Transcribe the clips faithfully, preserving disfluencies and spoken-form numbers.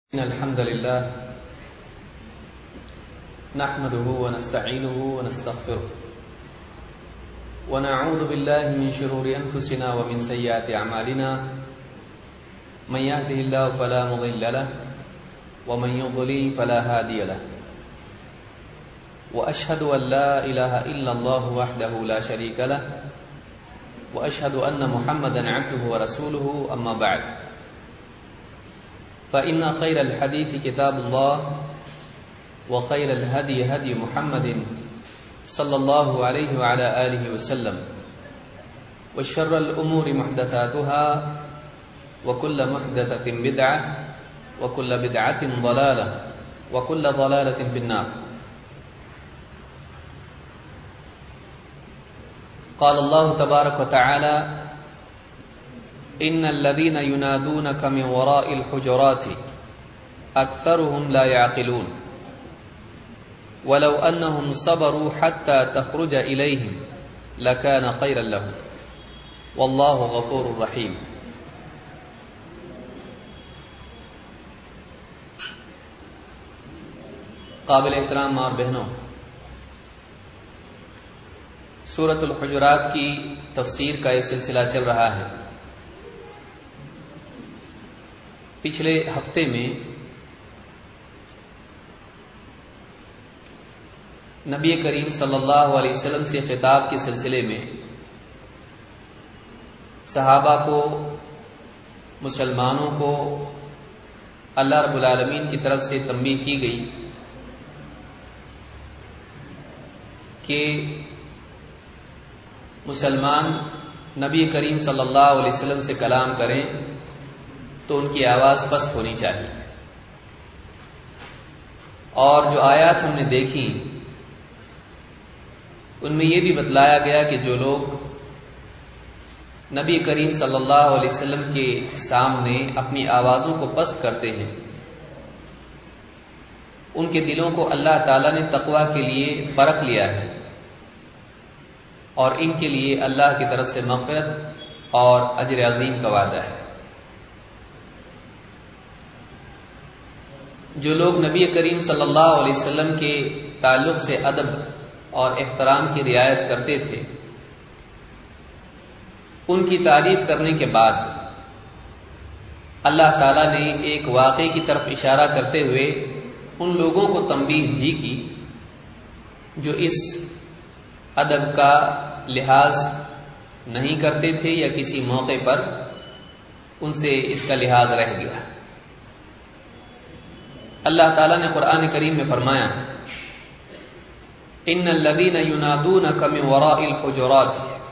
إن الحمد لله نحمده ونستعينه ونستغفره ونعوذ بالله من شرور أنفسنا ومن سيئات أعمالنا من يهده الله فلا مضل له ومن يضلل فلا هادي له وأشهد أن لا إله إلا الله وحده لا شريك له وأشهد أن محمدا عبده ورسوله أما بعد فإن خير الحديث كتاب الله وخير الهدي هدي محمد صلى الله عليه وعلى آله وسلم وشر الأمور محدثاتها وكل محدثة بدعة وكل بدعة ضلالة وكل ضلالة في النار. قال الله تبارك وتعالى إن الذين ينادونك من وراء الحجرات أكثرهم لا يعقلون ولو أنهم صبروا حتى تخرج إليهم لكان خيرا لهم والله غفور رحيم. قابل احترام ماں اور بہنوں، سورۃ الحجرات کی تفسیر کا یہ سلسلہ چل رہا ہے. پچھلے ہفتے میں نبی کریم صلی اللہ علیہ وسلم سے خطاب کے سلسلے میں صحابہ کو، مسلمانوں کو اللہ رب العالمین کی طرف سے تنبیہ کی گئی کہ مسلمان نبی کریم صلی اللہ علیہ وسلم سے کلام کریں تو ان کی آواز پست ہونی چاہیے. اور جو آیات ہم نے دیکھی ان میں یہ بھی بتلایا گیا کہ جو لوگ نبی کریم صلی اللہ علیہ وسلم کے سامنے اپنی آوازوں کو پست کرتے ہیں ان کے دلوں کو اللہ تعالیٰ نے تقویٰ کے لیے پرکھ لیا ہے اور ان کے لیے اللہ کی طرف سے مغفرت اور اجر عظیم کا وعدہ ہے. جو لوگ نبی کریم صلی اللہ علیہ وسلم کے تعلق سے ادب اور احترام کی رعایت کرتے تھے، ان کی تعریف کرنے کے بعد اللہ تعالیٰ نے ایک واقعے کی طرف اشارہ کرتے ہوئے ان لوگوں کو تنبیہ بھی کی جو اس ادب کا لحاظ نہیں کرتے تھے یا کسی موقع پر ان سے اس کا لحاظ رہ گیا. اللہ تعالیٰ نے قرآن کریم میں فرمایا ان الذین ینادونک من وراء الحجرات،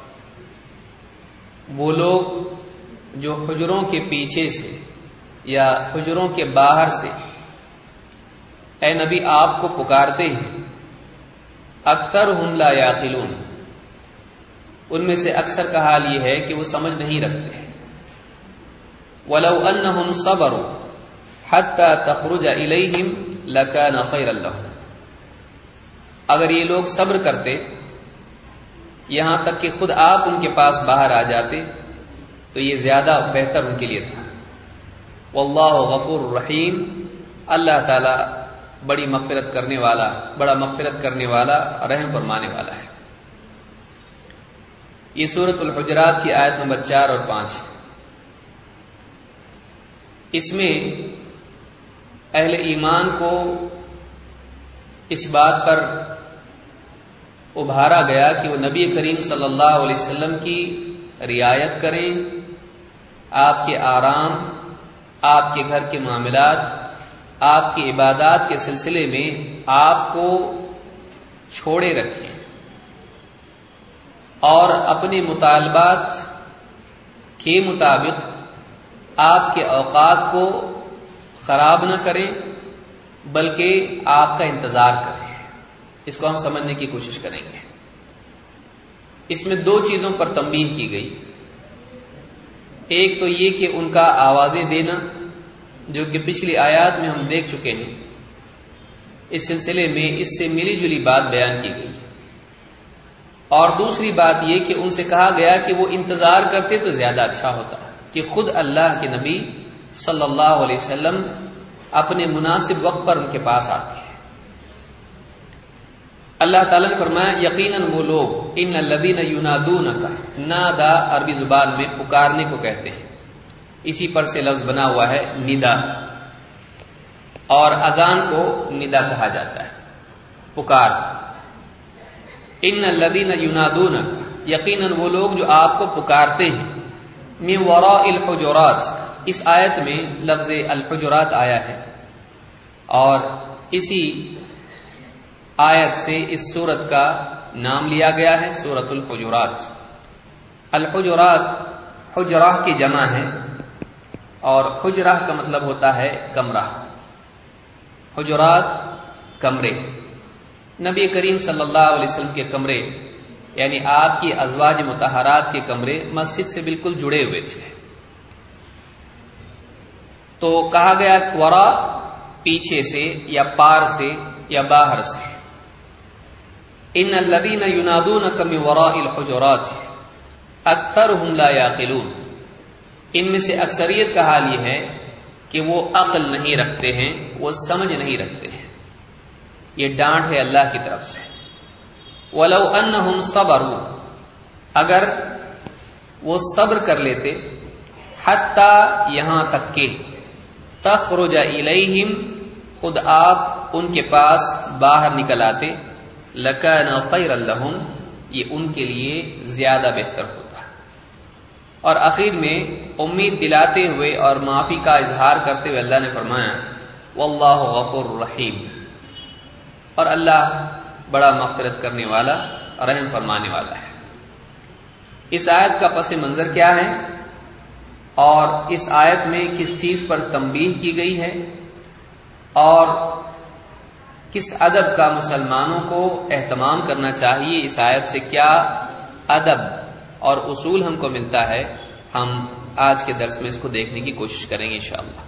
وہ لوگ جو حجروں کے پیچھے سے یا حجروں کے باہر سے اے نبی آپ کو پکارتے ہیں، اکثرہم لا یعقلون، ان میں سے اکثر کا حال یہ ہے کہ وہ سمجھ نہیں رکھتے. ولو انہم صبروا حتی تخرج الیہم لکان خیرا لہم، اگر یہ لوگ صبر کرتے یہاں تک کہ خود آپ ان کے پاس باہر آ جاتے تو یہ زیادہ بہتر ان کے لیے تھا. واللہ غفور رحیم، اللہ تعالی بڑی مغفرت کرنے والا، بڑا مغفرت کرنے والا، رحم فرمانے والا ہے. یہ سورۃ الحجرات کی آیت نمبر چار اور پانچ ہے. اس میں اہل ایمان کو اس بات پر ابھارا گیا کہ وہ نبی کریم صلی اللہ علیہ وسلم کی رعایت کریں، آپ کے آرام، آپ کے گھر کے معاملات، آپ کی عبادات کے سلسلے میں آپ کو چھوڑے رکھیں اور اپنے مطالبات کے مطابق آپ کے اوقات کو خراب نہ کریں بلکہ آپ کا انتظار کریں. اس کو ہم سمجھنے کی کوشش کریں گے. اس میں دو چیزوں پر تنبیہ کی گئی. ایک تو یہ کہ ان کا آوازیں دینا جو کہ پچھلی آیات میں ہم دیکھ چکے ہیں، اس سلسلے میں اس سے ملی جلی بات بیان کی گئی. اور دوسری بات یہ کہ ان سے کہا گیا کہ وہ انتظار کرتے تو زیادہ اچھا ہوتا کہ خود اللہ کے نبی صلی اللہ علیہ وسلم اپنے مناسب وقت پر ان کے پاس آتی ہے۔ اللہ تعالیٰ نے فرمایا یقیناً وہ لوگ ان الذین ینادونک، نادا عربی زبان میں پکارنے کو کہتے ہیں، اسی پر سے لفظ بنا ہوا ہے ندا، اور اذان کو ندا کہا جاتا ہے، پکار۔ ان الذین ینادونک، یقیناً وہ لوگ جو آپ کو پکارتے ہیں، من وراء الحجرات، اس آیت میں لفظ الحجرات آیا ہے، اور اسی آیت سے اس سورت کا نام لیا گیا ہے سورۃ الحجرات۔ الحجرات حجرہ کی جمع ہے، اور حجرہ کا مطلب ہوتا ہے کمرہ۔ حجرات کمرے، نبی کریم صلی اللہ علیہ وسلم کے کمرے یعنی آپ کی ازواج مطہرات کے کمرے مسجد سے بالکل جڑے ہوئے تھے، تو کہا گیا ورا پیچھے سے یا پار سے یا باہر سے۔ ان الذین ینادونک من وراء الحجرات اکثرهم لا یعقلون، ان میں سے اکثریت کا حال یہ ہے کہ وہ عقل نہیں رکھتے ہیں، وہ سمجھ نہیں رکھتے ہیں۔ یہ ڈانٹ ہے اللہ کی طرف سے۔ وَلَوْ أَنَّهُمْ صَبَرُوا، اگر وہ صبر کر لیتے، حتیٰ یہاں تک کہ تخرج الیہم، خود آپ ان کے پاس باہر نکل آتے، لَكَانَ خَيْرًا لَهُمْ، یہ ان کے لیے زیادہ بہتر ہوتا۔ اور آخر میں امید دلاتے ہوئے اور معافی کا اظہار کرتے ہوئے اللہ نے فرمایا واللہ غفور رحیم، اور اللہ بڑا مغفرت کرنے والا، رحم فرمانے والا ہے۔ اس آیت کا پس منظر کیا ہے، اور اس آیت میں کس چیز پر تنبیہ کی گئی ہے، اور کس ادب کا مسلمانوں کو اہتمام کرنا چاہیے، اس آیت سے کیا ادب اور اصول ہم کو ملتا ہے، ہم آج کے درس میں اس کو دیکھنے کی کوشش کریں گے انشاءاللہ۔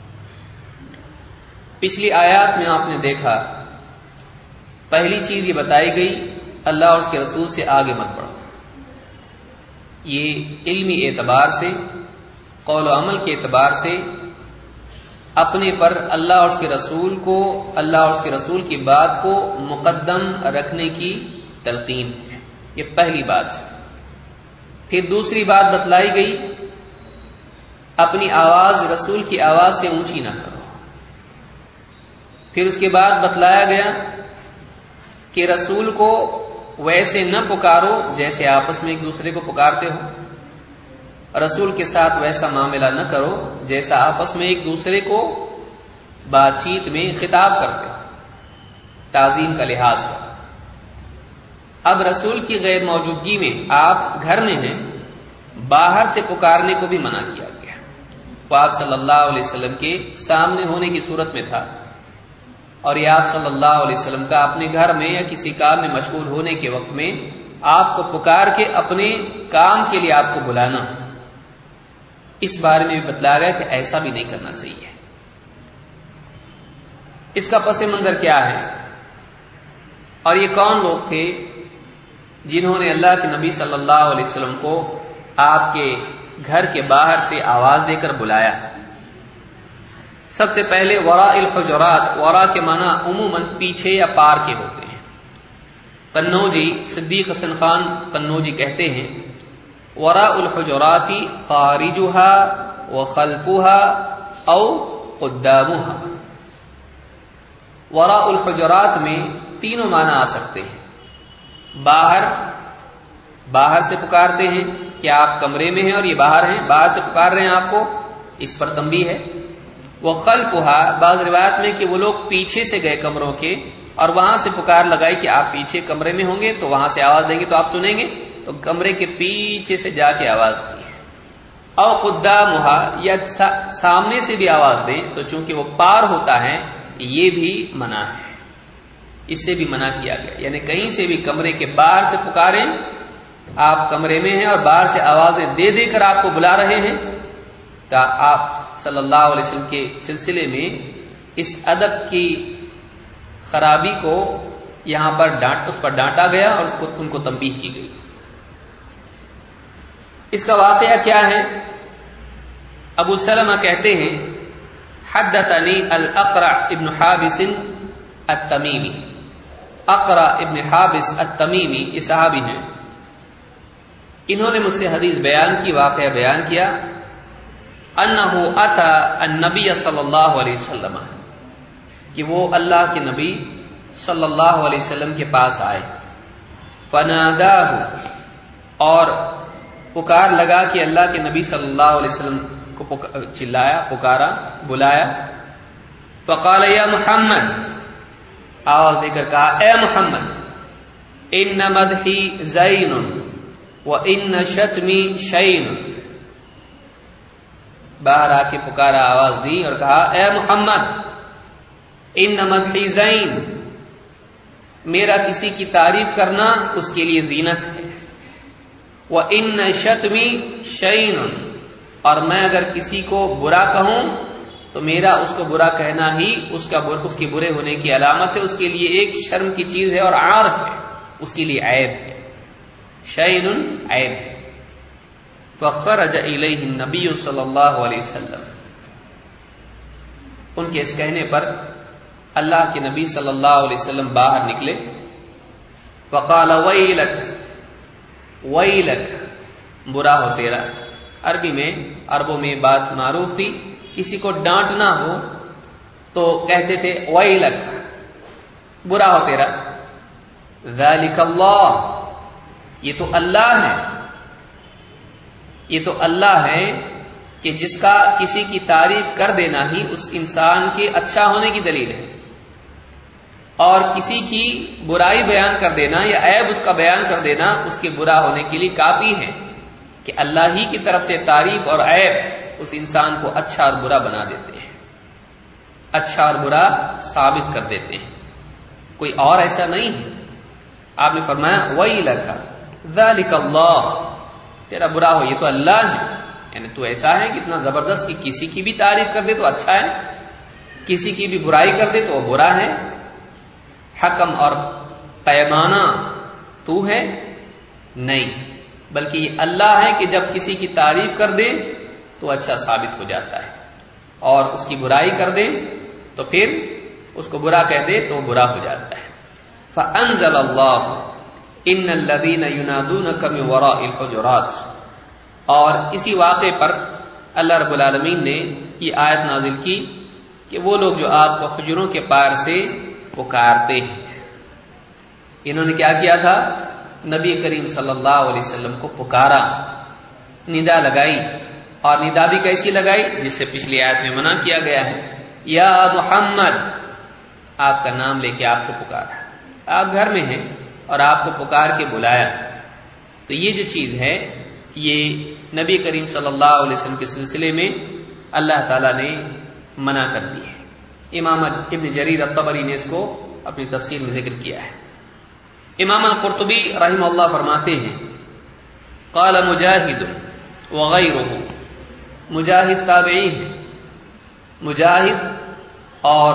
پچھلی آیات میں آپ نے دیکھا پہلی چیز یہ بتائی گئی اللہ اور اس کے رسول سے آگے مت بڑھو، یہ علمی اعتبار سے، قول و عمل کے اعتبار سے اپنے پر اللہ اور اس کے رسول کو، اللہ اور اس کے رسول کی بات کو مقدم رکھنے کی تلقین ہے، یہ پہلی بات ہے۔ پھر دوسری بات بتلائی گئی اپنی آواز رسول کی آواز سے اونچی نہ کرو۔ پھر اس کے بعد بتلایا گیا کہ رسول کو ویسے نہ پکارو جیسے آپس میں ایک دوسرے کو پکارتے ہو، رسول کے ساتھ ویسا معاملہ نہ کرو جیسا آپس میں ایک دوسرے کو بات چیت میں خطاب کرتے ہو، تعظیم کا لحاظ ہو۔ اب رسول کی غیر موجودگی میں آپ گھر میں ہیں، باہر سے پکارنے کو بھی منع کیا گیا۔ وہ آپ صلی اللہ علیہ وسلم کے سامنے ہونے کی صورت میں تھا، اور یہ آپ صلی اللہ علیہ وسلم کا اپنے گھر میں یا کسی کام میں مشغول ہونے کے وقت میں آپ کو پکار کے اپنے کام کے لیے آپ کو بلانا، اس بارے میں بھی بتلایا گیا کہ ایسا بھی نہیں کرنا چاہیے۔ اس کا پس منظر کیا ہے، اور یہ کون لوگ تھے جنہوں نے اللہ کے نبی صلی اللہ علیہ وسلم کو آپ کے گھر کے باہر سے آواز دے کر بلایا؟ سب سے پہلے وراء الحجرات، وراء کے معنی عموماً پیچھے یا پار کے ہوتے ہیں۔ قنوجی صدیق حسن خان قنوجی کہتے ہیں وراء الحجرات خارجها وخلفها او قدامها۔ وراء الحجرات میں تینوں معنی آ سکتے ہیں، باہر، باہر سے پکارتے ہیں کہ آپ کمرے میں ہیں اور یہ باہر ہیں، باہر سے پکار رہے ہیں آپ کو، اس پر تنبیہ ہے۔ وہ خلفها، بعض روایت میں کہ وہ لوگ پیچھے سے گئے کمروں کے اور وہاں سے پکار لگائی کہ آپ پیچھے کمرے میں ہوں گے تو وہاں سے آواز دیں گے تو آپ سنیں گے، تو کمرے کے پیچھے سے جا کے آواز دی۔ او قدامها، یا سامنے سے بھی آواز دیں تو چونکہ وہ پار ہوتا ہے یہ بھی منع ہے، اس سے بھی منع کیا گیا، یعنی کہیں سے بھی کمرے کے باہر سے پکاریں، آپ کمرے میں ہیں اور باہر سے آوازیں دے دے کر آپ کو بلا رہے ہیں، تو آپ صلی اللہ علیہ وسلم کے سلسلے میں اس ادب کی خرابی کو یہاں پر ڈانٹ اس پر ڈانٹا گیا اور ان کو تنبیہ کی گئی۔ اس کا واقعہ کیا ہے؟ ابو سلمہ کہتے ہیں حدثني الاقرع ابن حابس التمیمی، اقرع ابن حابس التمیمی یہ صحابی ہیں، انہوں نے مجھ سے حدیث بیان کی، واقعہ بیان کیا، انہ اتی النبی صلی اللہ علیہ وسلم، کہ وہ اللہ کے نبی صلی اللہ علیہ وسلم کے پاس آئے، فناداہ اور پکار لگا کہ اللہ کے نبی صلی اللہ علیہ وسلم کو چلایا، پکارا، بلایا، فقال یا محمد، آواز دے کر کہا اے محمد، ان مدحی زین وان شتمی شین، باہر آ کے پکارا، آواز دی اور کہا اے محمد، ان مدحی زین، میرا کسی کی تعریف کرنا اس کے لیے زینت ہے، وَإِنَّ شَتْمِ شَيْءٌ، اور میں اگر کسی کو برا کہوں تو میرا اس کو برا کہنا ہی اس کا اس کے برے ہونے کی علامت ہے، اس کے لیے ایک شرم کی چیز ہے اور عار ہے، اس کے لیے عیب ہے، شَيْءٌ عیب ہے۔ فَخَرَجَ إِلَيْهِ النَّبِيُّ صلی اللہ علیہ وسلم، ان کے اس کہنے پر اللہ کے نبی صلی اللہ علیہ وسلم باہر نکلے، فقال ویلک، ویلک برا ہو تیرا، عربی میں، عربوں میں بات معروف تھی، کسی کو ڈانٹنا ہو تو کہتے تھے ویلک، برا ہو تیرا، ذالک اللہ، یہ تو اللہ ہے، یہ تو اللہ ہے کہ جس کا کسی کی تعریف کر دینا ہی اس انسان کے اچھا ہونے کی دلیل ہے، اور کسی کی برائی بیان کر دینا یا عیب اس کا بیان کر دینا اس کے برا ہونے کے لیے کافی ہے کہ اللہ ہی کی طرف سے تعریف اور عیب اس انسان کو اچھا اور برا بنا دیتے ہیں، اچھا اور برا ثابت کر دیتے ہیں، کوئی اور ایسا نہیں ہے۔ آپ نے فرمایا وَيْلَكَ ذَلِكَ اللَّهُ، تیرا برا ہو، یہ تو اللہ ہے، یعنی تو ایسا ہے کہ اتنا زبردست کہ کسی کی بھی تعریف کر دے تو اچھا ہے، کسی کی بھی برائی کر دے تو وہ برا ہے، حکم اور پیمانہ تو ہے نہیں، بلکہ یہ اللہ ہے کہ جب کسی کی تعریف کر دے تو اچھا ثابت ہو جاتا ہے، اور اس کی برائی کر دے تو پھر اس کو برا کہہ دے تو برا ہو جاتا ہے۔ فَأَنزَلَ اللَّهُ إِنَّ الَّذِينَ يُنَادُونَكَ مِن وَرَاءِ الْحُجُرَاتِ، اور اسی واقعے پر اللہ رب العالمین نے یہ آیت نازل کی کہ وہ لوگ جو آپ کو حجروں کے پار سے پکارتے ہیں، انہوں نے کیا کیا تھا؟ نبی کریم صلی اللہ علیہ وسلم کو پکارا، ندا لگائی، اور ندا بھی کیسی لگائی جس سے پچھلی آیت میں منع کیا گیا ہے، یا محمد، آپ کا نام لے کے آپ کو پکارا، آپ گھر میں ہیں اور آپ کو پکار کے بلایا، تو یہ جو چیز ہے یہ نبی کریم صلی اللہ علیہ وسلم کے سلسلے میں اللہ تعالی نے منع کر دی ہے۔ امام ابن جریر الطبری نے اس کو اپنی تفسیر میں ذکر کیا ہے۔ امام القرطبی رحمہ اللہ فرماتے ہیں قال مجاہد وغیرہ، مجاہد تابعی ہے، مجاہد اور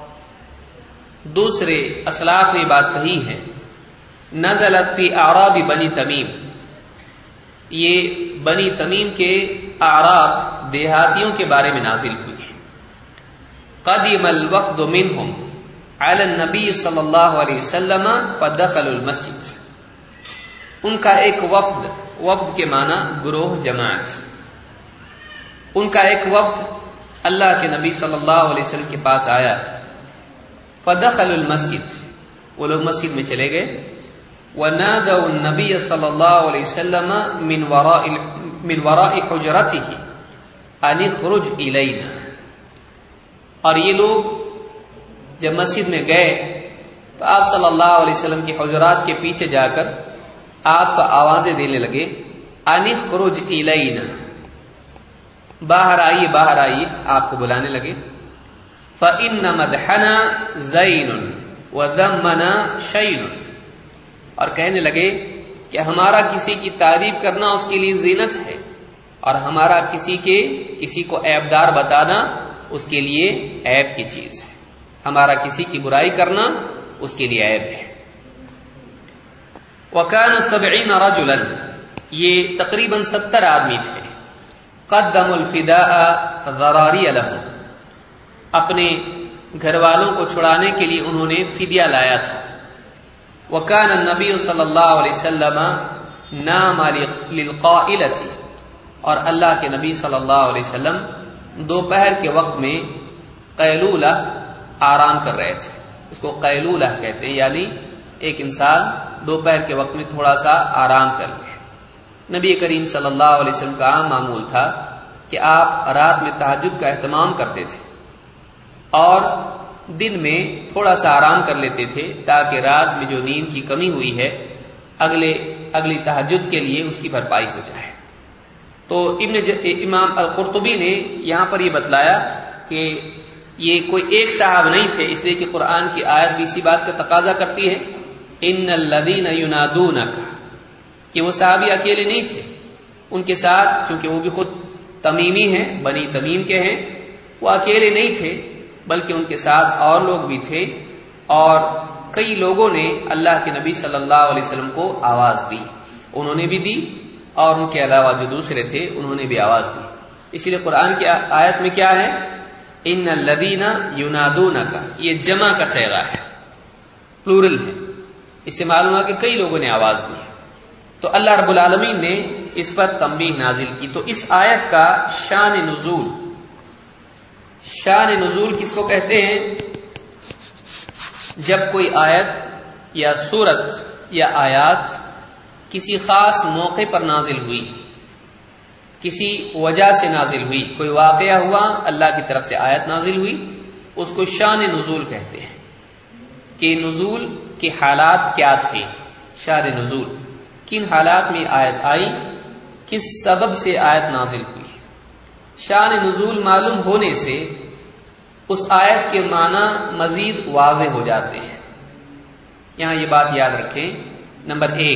دوسرے اسلاف نے بات کہی ہے، نزلت فی اعراب بنی تمیم، یہ بنی تمیم کے اعراب دیہاتیوں کے بارے میں نازل ہوئی ہے۔ قدم الوفد منهم على النبی صلی اللہ علیہ وسلم فدخلوا المسجد، ان کا ایک وفد، وفد کے معنی گروہ، جماعت، ان کا ایک وفد اللہ کے نبی صلی اللہ علیہ وسلم کے پاس آیا، فدخلوا المسجد، وہ لوگ مسجد میں چلے گئے، ونادوا النبی صلی اللہ علیہ وسلم من وراء من وراء حجرته ان اخرج الینا، اور یہ لوگ جب مسجد میں گئے تو آپ صلی اللہ علیہ وسلم کی حجرات کے پیچھے جا کر آپ کو آوازیں دینے لگے، ان اخرج الینا، باہر آئیے باہر آئیے، آپ کو بلانے لگے، فإن مدحنا زین وذمنا شین، اور کہنے لگے کہ ہمارا کسی کی تعریف کرنا اس کے لیے زینت ہے، اور ہمارا کسی کے کسی کو عیبدار بتانا اس کے لیے عیب کی چیز ہے، ہمارا کسی کی برائی کرنا اس کے لیے عیب ہے۔ وَكَانُ سَبْعِينَ رَجُلًا، یہ تقریباً ستر آدمی تھے، قدموا الفداء ذراریہ لهم، اپنے گھر والوں کو چھڑانے کے لیے انہوں نے فدیہ لایا تھا. وکان النبی صلی اللہ علیہ وسلم نام للقائلۃ، اور اللہ کے نبی صلی اللہ علیہ وسلم دوپہر کے وقت میں قیلولہ آرام کر رہے تھے. اس کو قیلولہ کہتے ہیں، یعنی ایک انسان دوپہر کے وقت میں تھوڑا سا آرام کر لے. نبی کریم صلی اللہ علیہ وسلم کا عام معمول تھا کہ آپ رات میں تہجد کا اہتمام کرتے تھے اور دن میں تھوڑا سا آرام کر لیتے تھے تاکہ رات میں جو نیند کی کمی ہوئی ہے اگلے اگلی تہجد کے لیے اس کی بھرپائی ہو جائے. تو ابن امام القرطبی نے یہاں پر یہ بتلایا کہ یہ کوئی ایک صحابہ نہیں تھے، اس لیے کہ قرآن کی آیت بھی اسی بات کا تقاضا کرتی ہے، ان الذین ینادونک، کہ وہ صحابی اکیلے نہیں تھے. ان کے ساتھ چونکہ وہ بھی خود تمیمی ہیں، بنی تمیم کے ہیں، وہ اکیلے نہیں تھے بلکہ ان کے ساتھ اور لوگ بھی تھے، اور کئی لوگوں نے اللہ کے نبی صلی اللہ علیہ وسلم کو آواز دی، انہوں نے بھی دی اور ان کے علاوہ جو دوسرے تھے انہوں نے بھی آواز دی. اسی لیے قرآن کی آیت میں کیا ہے، ان الذین ینادونک، یہ جمع کا صیغہ ہے، پلورل ہے، اس سے معلوم ہے کہ کئی لوگوں نے آواز دی. تو اللہ رب العالمین نے اس پر تنبیہ نازل کی. تو اس آیت کا شان نزول، شان نزول کس کو کہتے ہیں؟ جب کوئی آیت یا سورت یا آیات کسی خاص موقع پر نازل ہوئی، کسی وجہ سے نازل ہوئی، کوئی واقعہ ہوا، اللہ کی طرف سے آیت نازل ہوئی، اس کو شان نزول کہتے ہیں کہ نزول کے حالات کیا تھے. شان نزول، کن حالات میں آیت آئی، کس سبب سے آیت نازل ہوئی. شان نزول معلوم ہونے سے اس آیت کے معنی مزید واضح ہو جاتے ہیں. یہاں یہ بات یاد رکھیں، نمبر ایک،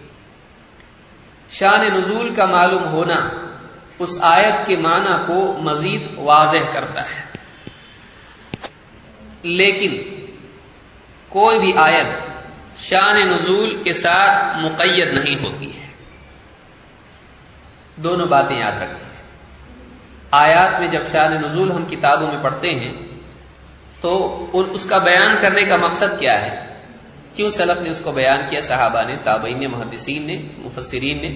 شان نزول کا معلوم ہونا اس آیت کے معنی کو مزید واضح کرتا ہے. لیکن کوئی بھی آیت شان نزول کے ساتھ مقید نہیں ہوتی ہے. دونوں باتیں یاد رکھیں. آیات میں جب شان نزول ہم کتابوں میں پڑھتے ہیں تو اس کا بیان کرنے کا مقصد کیا ہے، کیوں سلف نے اس کو بیان کیا، صحابہ نے، تابعین نے، محدثین نے، مفسرین نے.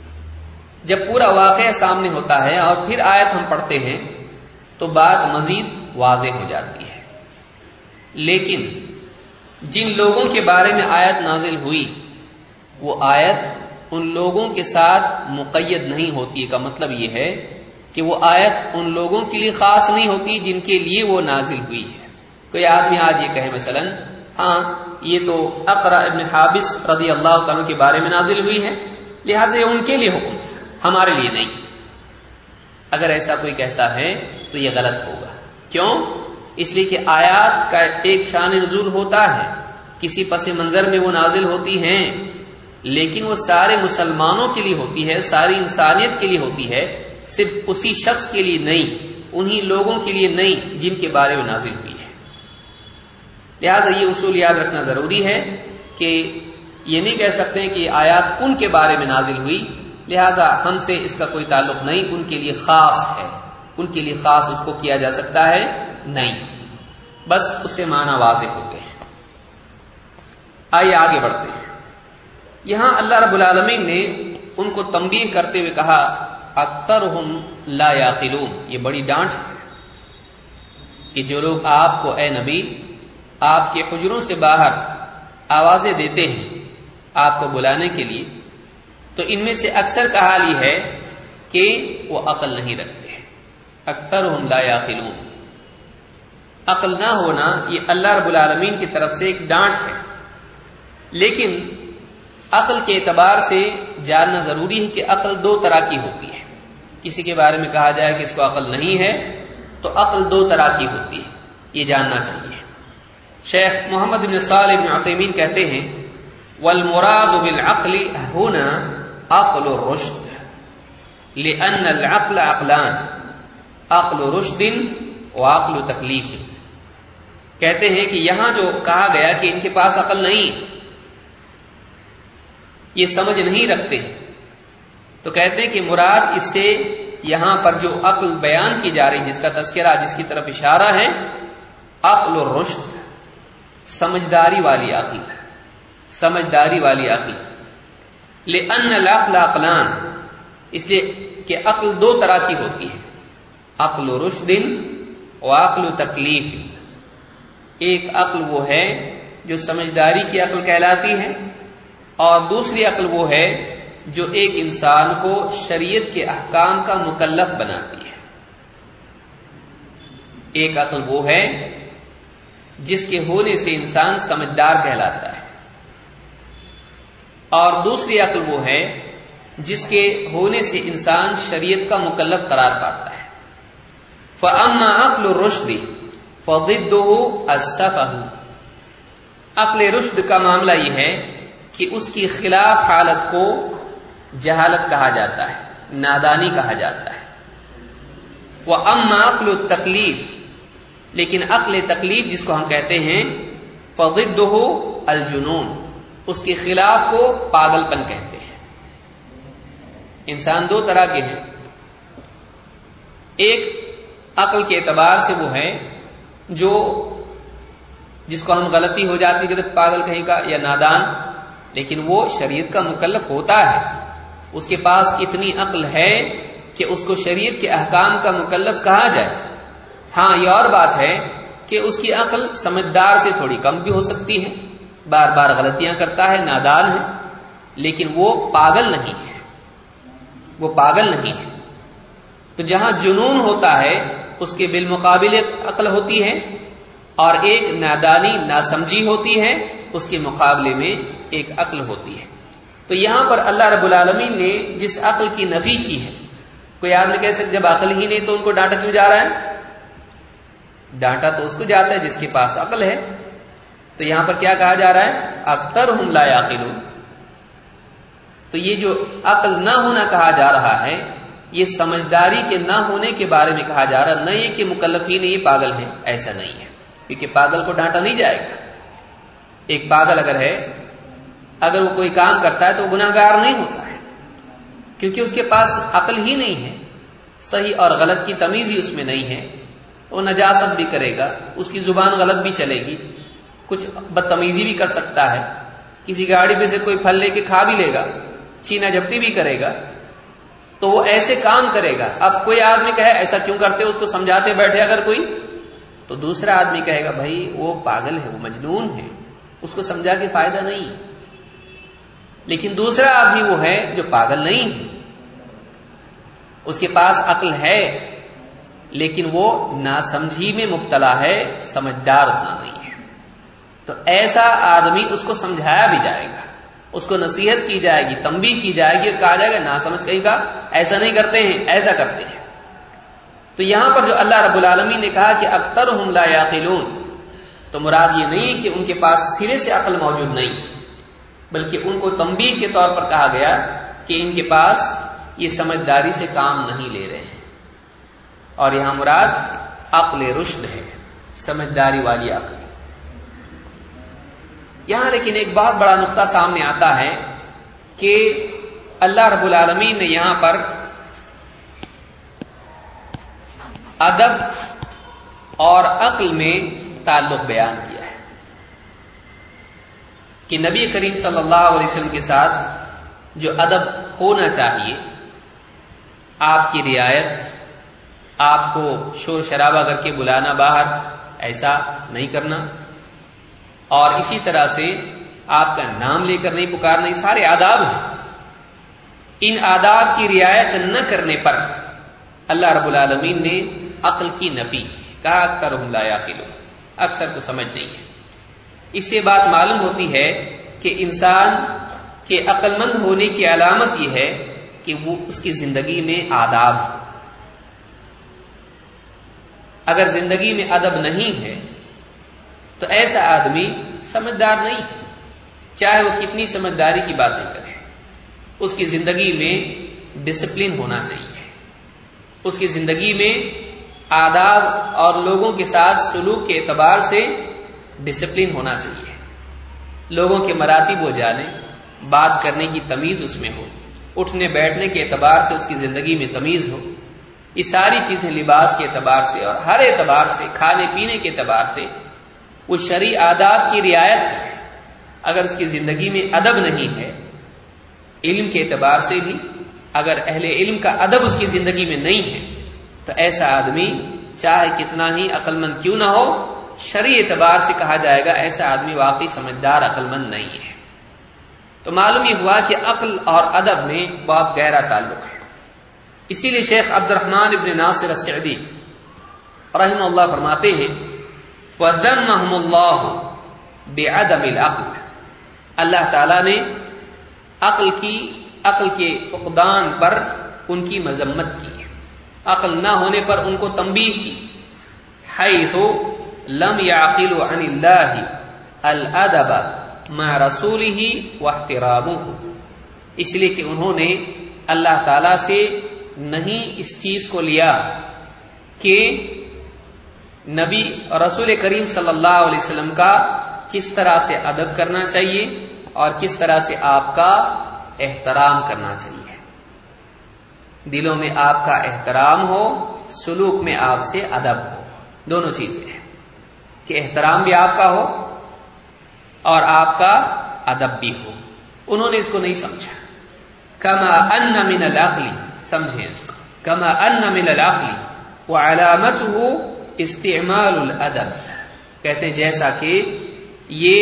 جب پورا واقعہ سامنے ہوتا ہے اور پھر آیت ہم پڑھتے ہیں تو بات مزید واضح ہو جاتی ہے. لیکن جن لوگوں کے بارے میں آیت نازل ہوئی وہ آیت ان لوگوں کے ساتھ مقید نہیں ہوتی کا مطلب یہ ہے کہ وہ آیت ان لوگوں کے لیے خاص نہیں ہوتی جن کے لیے وہ نازل ہوئی ہے. کوئی آدمی آج یہ کہے مثلا ہاں یہ تو اقرا ابن حابس رضی اللہ عنہ کے بارے میں نازل ہوئی ہے لہذا یہ ان کے لیے حکم تھا، ہمارے لیے نہیں. اگر ایسا کوئی کہتا ہے تو یہ غلط ہوگا. کیوں؟ اس لیے کہ آیات کا ایک شان نزول ہوتا ہے، کسی پس منظر میں وہ نازل ہوتی ہیں، لیکن وہ سارے مسلمانوں کے لیے ہوتی ہے، ساری انسانیت کے لیے ہوتی ہے، صرف اسی شخص کے لیے نہیں، انہی لوگوں کے لیے نہیں جن کے بارے میں نازل ہوئی ہے. لہذا یہ اصول یاد رکھنا ضروری ہے کہ یہ نہیں کہہ سکتے کہ یہ آیات ان کے بارے میں نازل ہوئی لہذا ہم سے اس کا کوئی تعلق نہیں، ان کے لیے خاص ہے، ان کے لیے خاص اس کو کیا جا سکتا ہے نہیں، بس اس سے معنی واضح ہوتے ہیں. آئیے آگے بڑھتے ہیں. یہاں اللہ رب العالمین نے ان کو تنبیہ کرتے ہوئے کہا اکثرہم لا یعقلون. یہ بڑی ڈانٹ ہے کہ جو لوگ آپ کو اے نبی آپ کے حجروں سے باہر آوازیں دیتے ہیں آپ کو بلانے کے لیے، تو ان میں سے اکثر کا حال یہ ہے کہ وہ عقل نہیں رکھتے. اکثرہم لا یعقلون، عقل نہ ہونا یہ اللہ رب العالمین کی طرف سے ایک ڈانٹ ہے. لیکن عقل کے اعتبار سے جاننا ضروری ہے کہ عقل دو طرح کی ہوتی ہے. کسی کے بارے میں کہا جائے کہ اس کو عقل نہیں ہے تو عقل دو طرح کی ہوتی ہے، یہ جاننا چاہیے. شیخ محمد بن صالح بن عثیمین کہتے ہیں والمراد بالعقل هنا عقل الرشد لأن العقل عقلان عقل رشد وعقل تکلیف. کہتے ہیں کہ یہاں جو کہا گیا کہ ان کے پاس عقل نہیں، یہ سمجھ نہیں رکھتے، تو کہتے ہیں کہ مراد اس سے یہاں پر جو عقل بیان کی جا رہی، جس کا تذکرہ، جس کی طرف اشارہ ہے، عقل و رشد، سمجھداری والی عقل، سمجھداری والی عقل۔ لأن العقل عقلان، اس لیے کہ عقل دو طرح کی ہوتی ہے، عقل و رشد و عقل و تکلیف۔ ایک عقل وہ ہے جو سمجھداری کی عقل کہلاتی ہے، اور دوسری عقل وہ ہے جو ایک انسان کو شریعت کے احکام کا مکلف بناتی ہے۔ ایک عقل وہ ہے جس کے ہونے سے انسان سمجھدار کہلاتا ہے، اور دوسری عقل وہ ہے جس کے ہونے سے انسان شریعت کا مکلف قرار پاتا ہے۔ فَأَمَّا عَقْلُ الرُّشْدِ فَضِدُّهُ السَّفَهُ، عقل رشد کا معاملہ یہ ہے کہ اس کی خلاف حالت کو جہالت کہا جاتا ہے، نادانی کہا جاتا ہے۔ وَأَمَّا عَقْلُ التَّکلیف، لیکن عقل تکلیف جس کو ہم کہتے ہیں، فَضِدُّهُ الجنون، اس کے خلاف کو پاگل پن کہتے ہیں۔ انسان دو طرح کے ہیں، ایک عقل کے اعتبار سے وہ ہے جو جس کو ہم غلطی ہو جاتی ہے کہ پاگل کہیں کا یا نادان، لیکن وہ شریعت کا مکلف ہوتا ہے، اس کے پاس اتنی عقل ہے کہ اس کو شریعت کے احکام کا مکلف کہا جائے۔ ہاں یہ اور بات ہے کہ اس کی عقل سمجھدار سے تھوڑی کم بھی ہو سکتی ہے، بار بار غلطیاں کرتا ہے، نادان ہے، لیکن وہ پاگل نہیں ہے، وہ پاگل نہیں ہے۔ تو جہاں جنون ہوتا ہے اس کے بالمقابل عقل ہوتی ہے، اور ایک نادانی ناسمجھی ہوتی ہے، اس کے مقابلے میں ایک عقل ہوتی ہے۔ تو یہاں پر اللہ رب العالمین نے جس عقل کی نفی کی ہے، کوئی آدمی کہہ سکتے جب عقل ہی نہیں تو ان کو ڈانٹا کیوں جا رہا ہے؟ ڈانٹا تو اس کو جاتا ہے جس کے پاس عقل ہے۔ تو یہاں پر کیا کہا جا رہا ہے؟ اکثرہم لا یعقلون۔ تو یہ جو عقل نہ ہونا کہا جا رہا ہے، یہ سمجھداری کے نہ ہونے کے بارے میں کہا جا رہا، نہ یہ کہ مکلفین یہ پاگل ہیں، ایسا نہیں ہے، کیونکہ پاگل کو ڈانٹا نہیں جائے گا۔ ایک پاگل اگر ہے، اگر وہ کوئی کام کرتا ہے تو وہ گناہ گار نہیں ہوتا ہے، کیونکہ اس کے پاس عقل ہی نہیں ہے، صحیح اور غلط کی تمیز ہی اس میں نہیں ہے۔ وہ نجاست بھی کرے گا، اس کی زبان غلط بھی چلے گی، کچھ بدتمیزی بھی کر سکتا ہے، کسی گاڑی پہ سے کوئی پھل لے کے کھا بھی لے گا، چھینا جھپٹی بھی کرے گا، تو وہ ایسے کام کرے گا۔ اب کوئی آدمی کہے ایسا کیوں کرتے، اس کو سمجھاتے بیٹھے اگر کوئی، تو دوسرا آدمی کہے گا بھائی وہ پاگل ہے، وہ مجنون ہے، اس کو سمجھا کے فائدہ نہیں۔ لیکن دوسرا آدمی وہ ہے جو پاگل نہیں ہے، اس کے پاس عقل ہے، لیکن وہ ناسمجھی میں مبتلا ہے، سمجھدار اتنا نہیں ہے۔ تو ایسا آدمی اس کو سمجھایا بھی جائے گا، اس کو نصیحت کی جائے گی، تنبیہ کی جائے گی، کہا جائے گا نہ سمجھ کہیں گا ایسا نہیں کرتے ہیں، ایسا کرتے ہیں۔ تو یہاں پر جو اللہ رب العالمین نے کہا کہ اکثرہم لا یعقلون، تو مراد یہ نہیں کہ ان کے پاس سرے سے عقل موجود نہیں، بلکہ ان کو تنبیہ کے طور پر کہا گیا کہ ان کے پاس یہ سمجھداری سے کام نہیں لے رہے ہیں، اور یہاں مراد عقل رشد ہے، سمجھداری والی عقل۔ یہاں لیکن ایک بہت بڑا نقطہ سامنے آتا ہے کہ اللہ رب العالمین نے یہاں پر ادب اور عقل میں تعلق بیان کیا ہے کہ نبی کریم صلی اللہ علیہ وسلم کے ساتھ جو ادب ہونا چاہیے، آپ کی رعایت، آپ کو شور شرابہ کر کے بلانا باہر، ایسا نہیں کرنا، اور اسی طرح سے آپ کا نام لے کر نہیں پکارنا، یہ سارے آداب ہیں۔ ان آداب کی رعایت نہ کرنے پر اللہ رب العالمین نے عقل کی نفی کہا، اکثرہم لا یعقلون، اکثر کو سمجھ نہیں ہے۔ اس سے بات معلوم ہوتی ہے کہ انسان کے عقل مند ہونے کی علامت یہ ہے کہ وہ اس کی زندگی میں آداب، اگر زندگی میں ادب نہیں ہے تو ایسا آدمی سمجھدار نہیں ہے، چاہے وہ کتنی سمجھداری کی باتیں کرے، اس کی زندگی میں ڈسپلن ہونا چاہیے، اس کی زندگی میں آداب اور لوگوں کے ساتھ سلوک کے اعتبار سے ڈسپلن ہونا چاہیے، لوگوں کے مراتب وہ جانے، بات کرنے کی تمیز اس میں ہو، اٹھنے بیٹھنے کے اعتبار سے اس کی زندگی میں تمیز ہو، یہ ساری چیزیں لباس کے اعتبار سے اور ہر اعتبار سے، کھانے پینے کے اعتبار سے وہ شرعی آداب کی رعایت ہے۔ اگر اس کی زندگی میں ادب نہیں ہے، علم کے اعتبار سے بھی اگر اہل علم کا ادب اس کی زندگی میں نہیں ہے، تو ایسا آدمی چاہے کتنا ہی عقل مند کیوں نہ ہو، شرعی اعتبار سے کہا جائے گا ایسا آدمی واقعی سمجھدار عقل مند نہیں ہے۔ تو معلوم یہ ہوا کہ عقل اور ادب میں بہت گہرا تعلق ہے۔ اسی لیے شیخ عبد الرحمن ابن ناصر السعدی رحمہ اللہ فرماتے ہیں وَذَمَّهُمُ اللَّهُ بِعَدَمِ الْعَقْلِ، اللہ تعالیٰ نے عقل کی عقل کے فقدان پر ان کی مذمت کی، عقل نہ ہونے پر ان کو تنبیہ کی، حَيْثُ لَمْ يَعْقِلُوا عَنِ اللَّهِ الْأَدَبَ مَعَ رَسُولِهِ وَاحْتِرَامُهُ، اس لیے کہ انہوں نے اللہ تعالیٰ سے نہیں اس چیز کو لیا کہ نبی رسول کریم صلی اللہ علیہ وسلم کا کس طرح سے ادب کرنا چاہیے اور کس طرح سے آپ کا احترام کرنا چاہیے، دلوں میں آپ کا احترام ہو، سلوک میں آپ سے ادب ہو، دونوں چیزیں ہیں کہ احترام بھی آپ کا ہو اور آپ کا ادب بھی ہو۔ انہوں نے اس کو نہیں سمجھا۔ کما ان من العقل، سمجھیں اس کو، کما ان من العقل وعلامته استعمال الادب، کہتے ہیں جیسا کہ یہ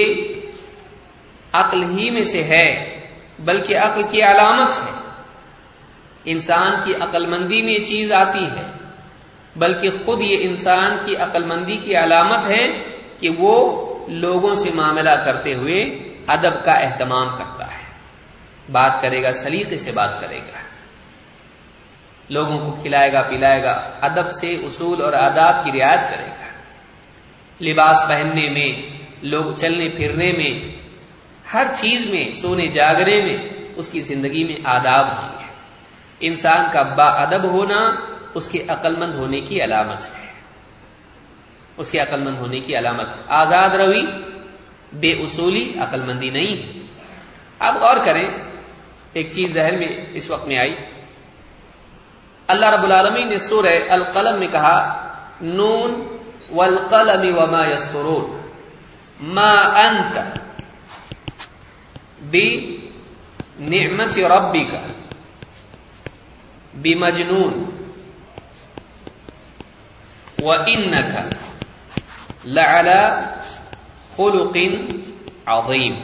عقل ہی میں سے ہے بلکہ عقل کی علامت ہے، انسان کی عقل مندی میں یہ چیز آتی ہے، بلکہ خود یہ انسان کی عقل مندی کی علامت ہے کہ وہ لوگوں سے معاملہ کرتے ہوئے ادب کا اہتمام کرتا ہے، بات کرے گا سلیقے سے بات کرے گا، لوگوں کو کھلائے گا پلائے گا، ادب سے اصول اور آداب کی رعایت کرے گا، لباس پہننے میں، لوگ چلنے پھرنے میں، ہر چیز میں، سونے جاگنے میں اس کی زندگی میں آداب ہوں گے۔ انسان کا با ادب ہونا اس کے عقل مند ہونے کی علامت ہے، اس کے عقل مند ہونے کی علامت ہے۔ آزاد روی، بے اصولی عقل مندی نہیں ہے۔ آپ غور کریں، ایک چیز ذہن میں اس وقت میں آئی، اللہ رب العالمین نے سورہ القلم میں کہا نون والقلم وما یسطرون ما انت بنعمت ربک بمجنون وانک لعلی خلق عظیم۔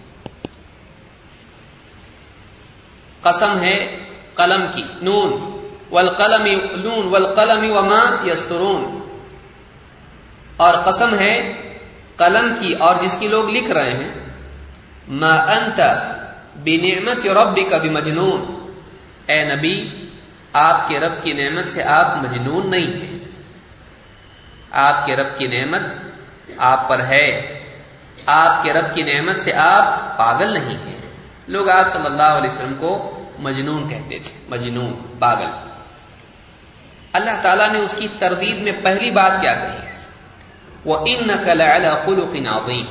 قسم ہے قلم کی، نون والقلم، نون والقلم وما یسطرون، اور قسم ہے قلم کی اور جس کی لوگ لکھ رہے ہیں، ما انت بنعمت ربک بمجنون، اے نبی آپ کے رب کی نعمت سے آپ مجنون نہیں ہیں، آپ کے رب کی نعمت آپ پر ہے، آپ کے رب کی نعمت سے آپ پاگل نہیں ہیں۔ لوگ آپ صلی اللہ علیہ وسلم کو مجنون کہتے تھے، مجنون، پاگل۔ اللہ تعالیٰ نے اس کی تردید میں پہلی بات کیا کہی؟ وَإِنَّكَ لَعَلَى خُلُقٍ عَظِيمٍ،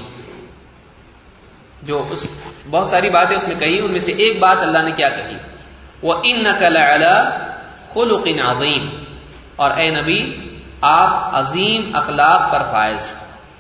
جو اس بہت ساری باتیں اس میں کہی، ان میں سے ایک بات اللہ نے کیا کہی؟ وَإِنَّكَ لَعَلَى خُلُقٍ عَظِيمٍ، اور اے نبی آپ عظیم اخلاق پر فائز ہو۔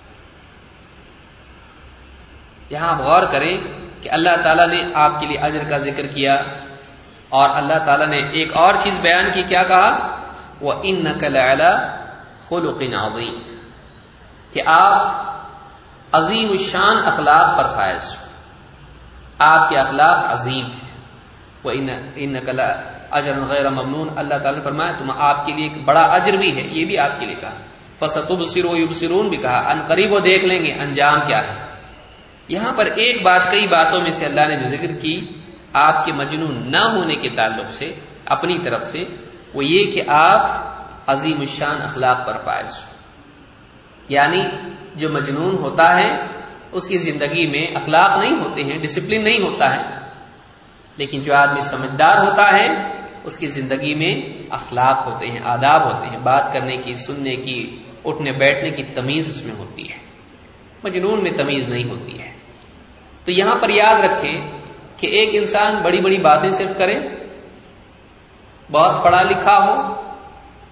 یہاں آپ غور کریں کہ اللہ تعالیٰ نے آپ کے لیے اجر کا ذکر کیا، اور اللہ تعالیٰ نے ایک اور چیز بیان کی، کیا کہا؟ وَإِنَّكَ لَعَلَى خُلُقٍ عَظِيمٍ، کہ آپ عظیم الشان اخلاق پر فائز ہو، آپ کے اخلاق عظیم ہیں۔ وَإِنَّكَ لَأَجْرٌ غَيْرَ مَمْنُونٍ، اللہ تعالیٰ نے فرمایا تم آپ کے لیے ایک بڑا اجر بھی ہے، یہ بھی آپ کے لیے کہا۔ فَسَتُبْصِرُ وَيُبْصِرُونَ بھی کہا، ان قریب وہ دیکھ لیں گے انجام کیا ہے۔ یہاں پر ایک بات کئی باتوں میں سے اللہ نے جو ذکر کی آپ کے مجنون نہ ہونے کے تعلق سے اپنی طرف سے، وہ یہ کہ آپ عظیم الشان اخلاق پر فائز ہو، یعنی جو مجنون ہوتا ہے اس کی زندگی میں اخلاق نہیں ہوتے ہیں، ڈسپلن نہیں ہوتا ہے، لیکن جو آدمی سمجھدار ہوتا ہے اس کی زندگی میں اخلاق ہوتے ہیں، آداب ہوتے ہیں، بات کرنے کی، سننے کی، اٹھنے بیٹھنے کی تمیز اس میں ہوتی ہے، مجنون میں تمیز نہیں ہوتی ہے۔ تو یہاں پر یاد رکھیں کہ ایک انسان بڑی بڑی باتیں صرف کرے، بہت پڑھا لکھا ہو،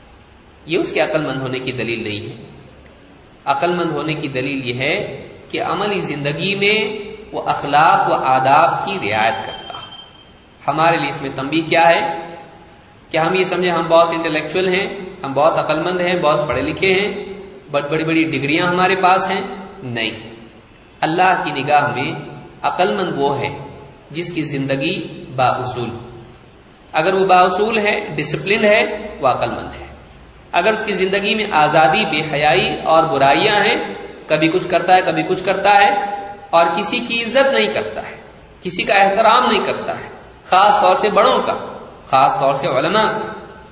یہ اس کے عقل مند ہونے کی دلیل نہیں ہے۔ عقل مند ہونے کی دلیل یہ ہے کہ عملی زندگی میں وہ اخلاق و آداب کی رعایت کرتا۔ ہمارے لیے اس میں تنبیہ کیا ہے کہ ہم یہ سمجھیں ہم بہت انٹلیکچوئل ہیں، ہم بہت عقل مند ہیں، بہت پڑھے لکھے ہیں، بہت بڑی بڑی ڈگریاں ہمارے پاس ہیں۔ نہیں، اللہ کی نگاہ میں عقل مند وہ ہے جس کی زندگی با اصول ہو۔ اگر وہ با اصول ہے، ڈسپلن ہے، وہ عقل مند ہے۔ اگر اس کی زندگی میں آزادی، بے حیائی اور برائیاں ہیں، کبھی کچھ کرتا ہے کبھی کچھ کرتا ہے، اور کسی کی عزت نہیں کرتا ہے، کسی کا احترام نہیں کرتا ہے، خاص طور سے بڑوں کا، خاص طور سے علماء کا،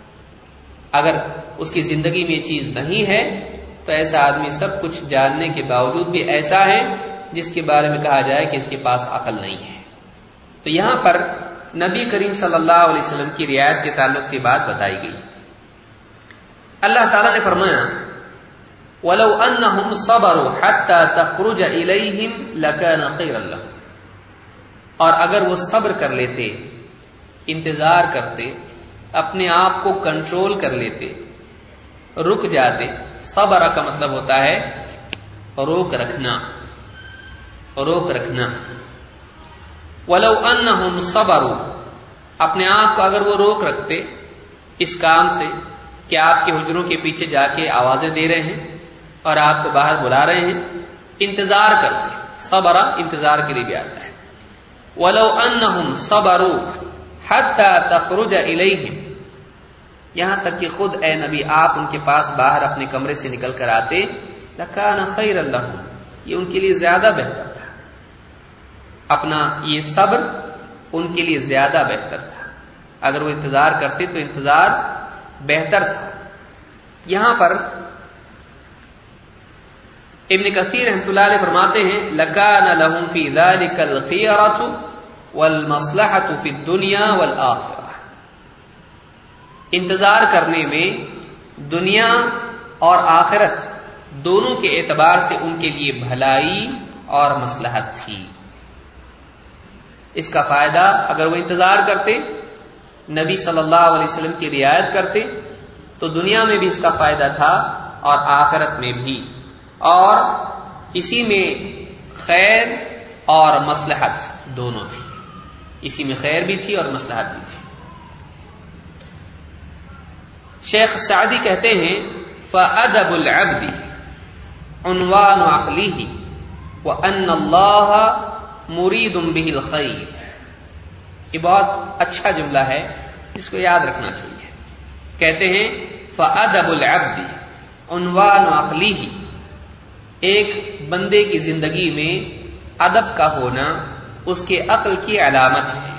اگر اس کی زندگی میں یہ چیز نہیں ہے تو ایسا آدمی سب کچھ جاننے کے باوجود بھی ایسا ہے جس کے بارے میں کہا جائے کہ اس کے پاس عقل نہیں ہے۔ تو یہاں پر نبی کریم صلی اللہ علیہ وسلم کی رعایت کے تعلق سے بات بتائی گئی۔ اللہ تعالیٰ نے فرمایا وَلَوْ أَنَّهُمْ صَبَرُوا حَتَّى تَخْرُجَ إِلَيْهِمْ لَكَانَ خَيْرًا لَهُمْ، اور اگر وہ صبر کر لیتے، انتظار کرتے، اپنے آپ کو کنٹرول کر لیتے، رک جاتے۔ صبر کا مطلب ہوتا ہے روک رکھنا، روک رکھنا۔ وَلَوْ أَنَّهُمْ صَبَرُوا، اپنے آپ کو اگر وہ روک رکھتے اس کام سے کہ آپ کے حجروں کے پیچھے جا کے آوازیں دے رہے ہیں اور آپ کو باہر بلا رہے ہیں، انتظار کرتے۔ صبر انتظار کے لیے بھی آتا ہے۔ وَلَوْ أَنَّهُمْ صَبَرُوا حَتَّى تَخْرُجَ إِلَيْهِمْ، یہاں تک کہ خود اے نبی آپ ان کے پاس باہر اپنے کمرے سے نکل کر آتے، لَكَانَ خَيْرًا لَهُمْ، یہ ان کے لیے زیادہ بہتر تھا۔ اپنا یہ صبر ان کے لیے زیادہ بہتر تھا۔ اگر وہ انتظار کرتے تو انتظار بہتر تھا۔ یہاں پر ابن کثیر رحمۃ اللہ علیہ فرماتے ہیں لَكَانَ لَهُمْ فِي ذَلِكَ الْخِيَرَةُ وَالْمَصْلَحَةُ فِي الدُّنْيَا وَالْآخِرَةِ، انتظار کرنے میں دنیا اور آخرت دونوں کے اعتبار سے ان کے لیے بھلائی اور مصلحت تھی۔ اس کا فائدہ اگر وہ انتظار کرتے، نبی صلی اللہ علیہ وسلم کی رعایت کرتے، تو دنیا میں بھی اس کا فائدہ تھا اور آخرت میں بھی، اور اسی میں خیر اور مصلحت دونوں تھی، اسی میں خیر بھی تھی اور مصلحت بھی تھی۔ شیخ سعدی کہتے ہیں فَأَدَبُ الْعَبْدِ عنوان عقلِهِ وَأَنَّ اللَّهَ مُرِيدٌ بِهِ الْخَيْرِ، یہ بہت اچھا جملہ ہے، اس کو یاد رکھنا چاہیے۔ کہتے ہیں فَأَدَبُ الْعَبْدِ عنوان عقلِهِ، ایک بندے کی زندگی میں ادب کا ہونا اس کے عقل کی علامت ہے۔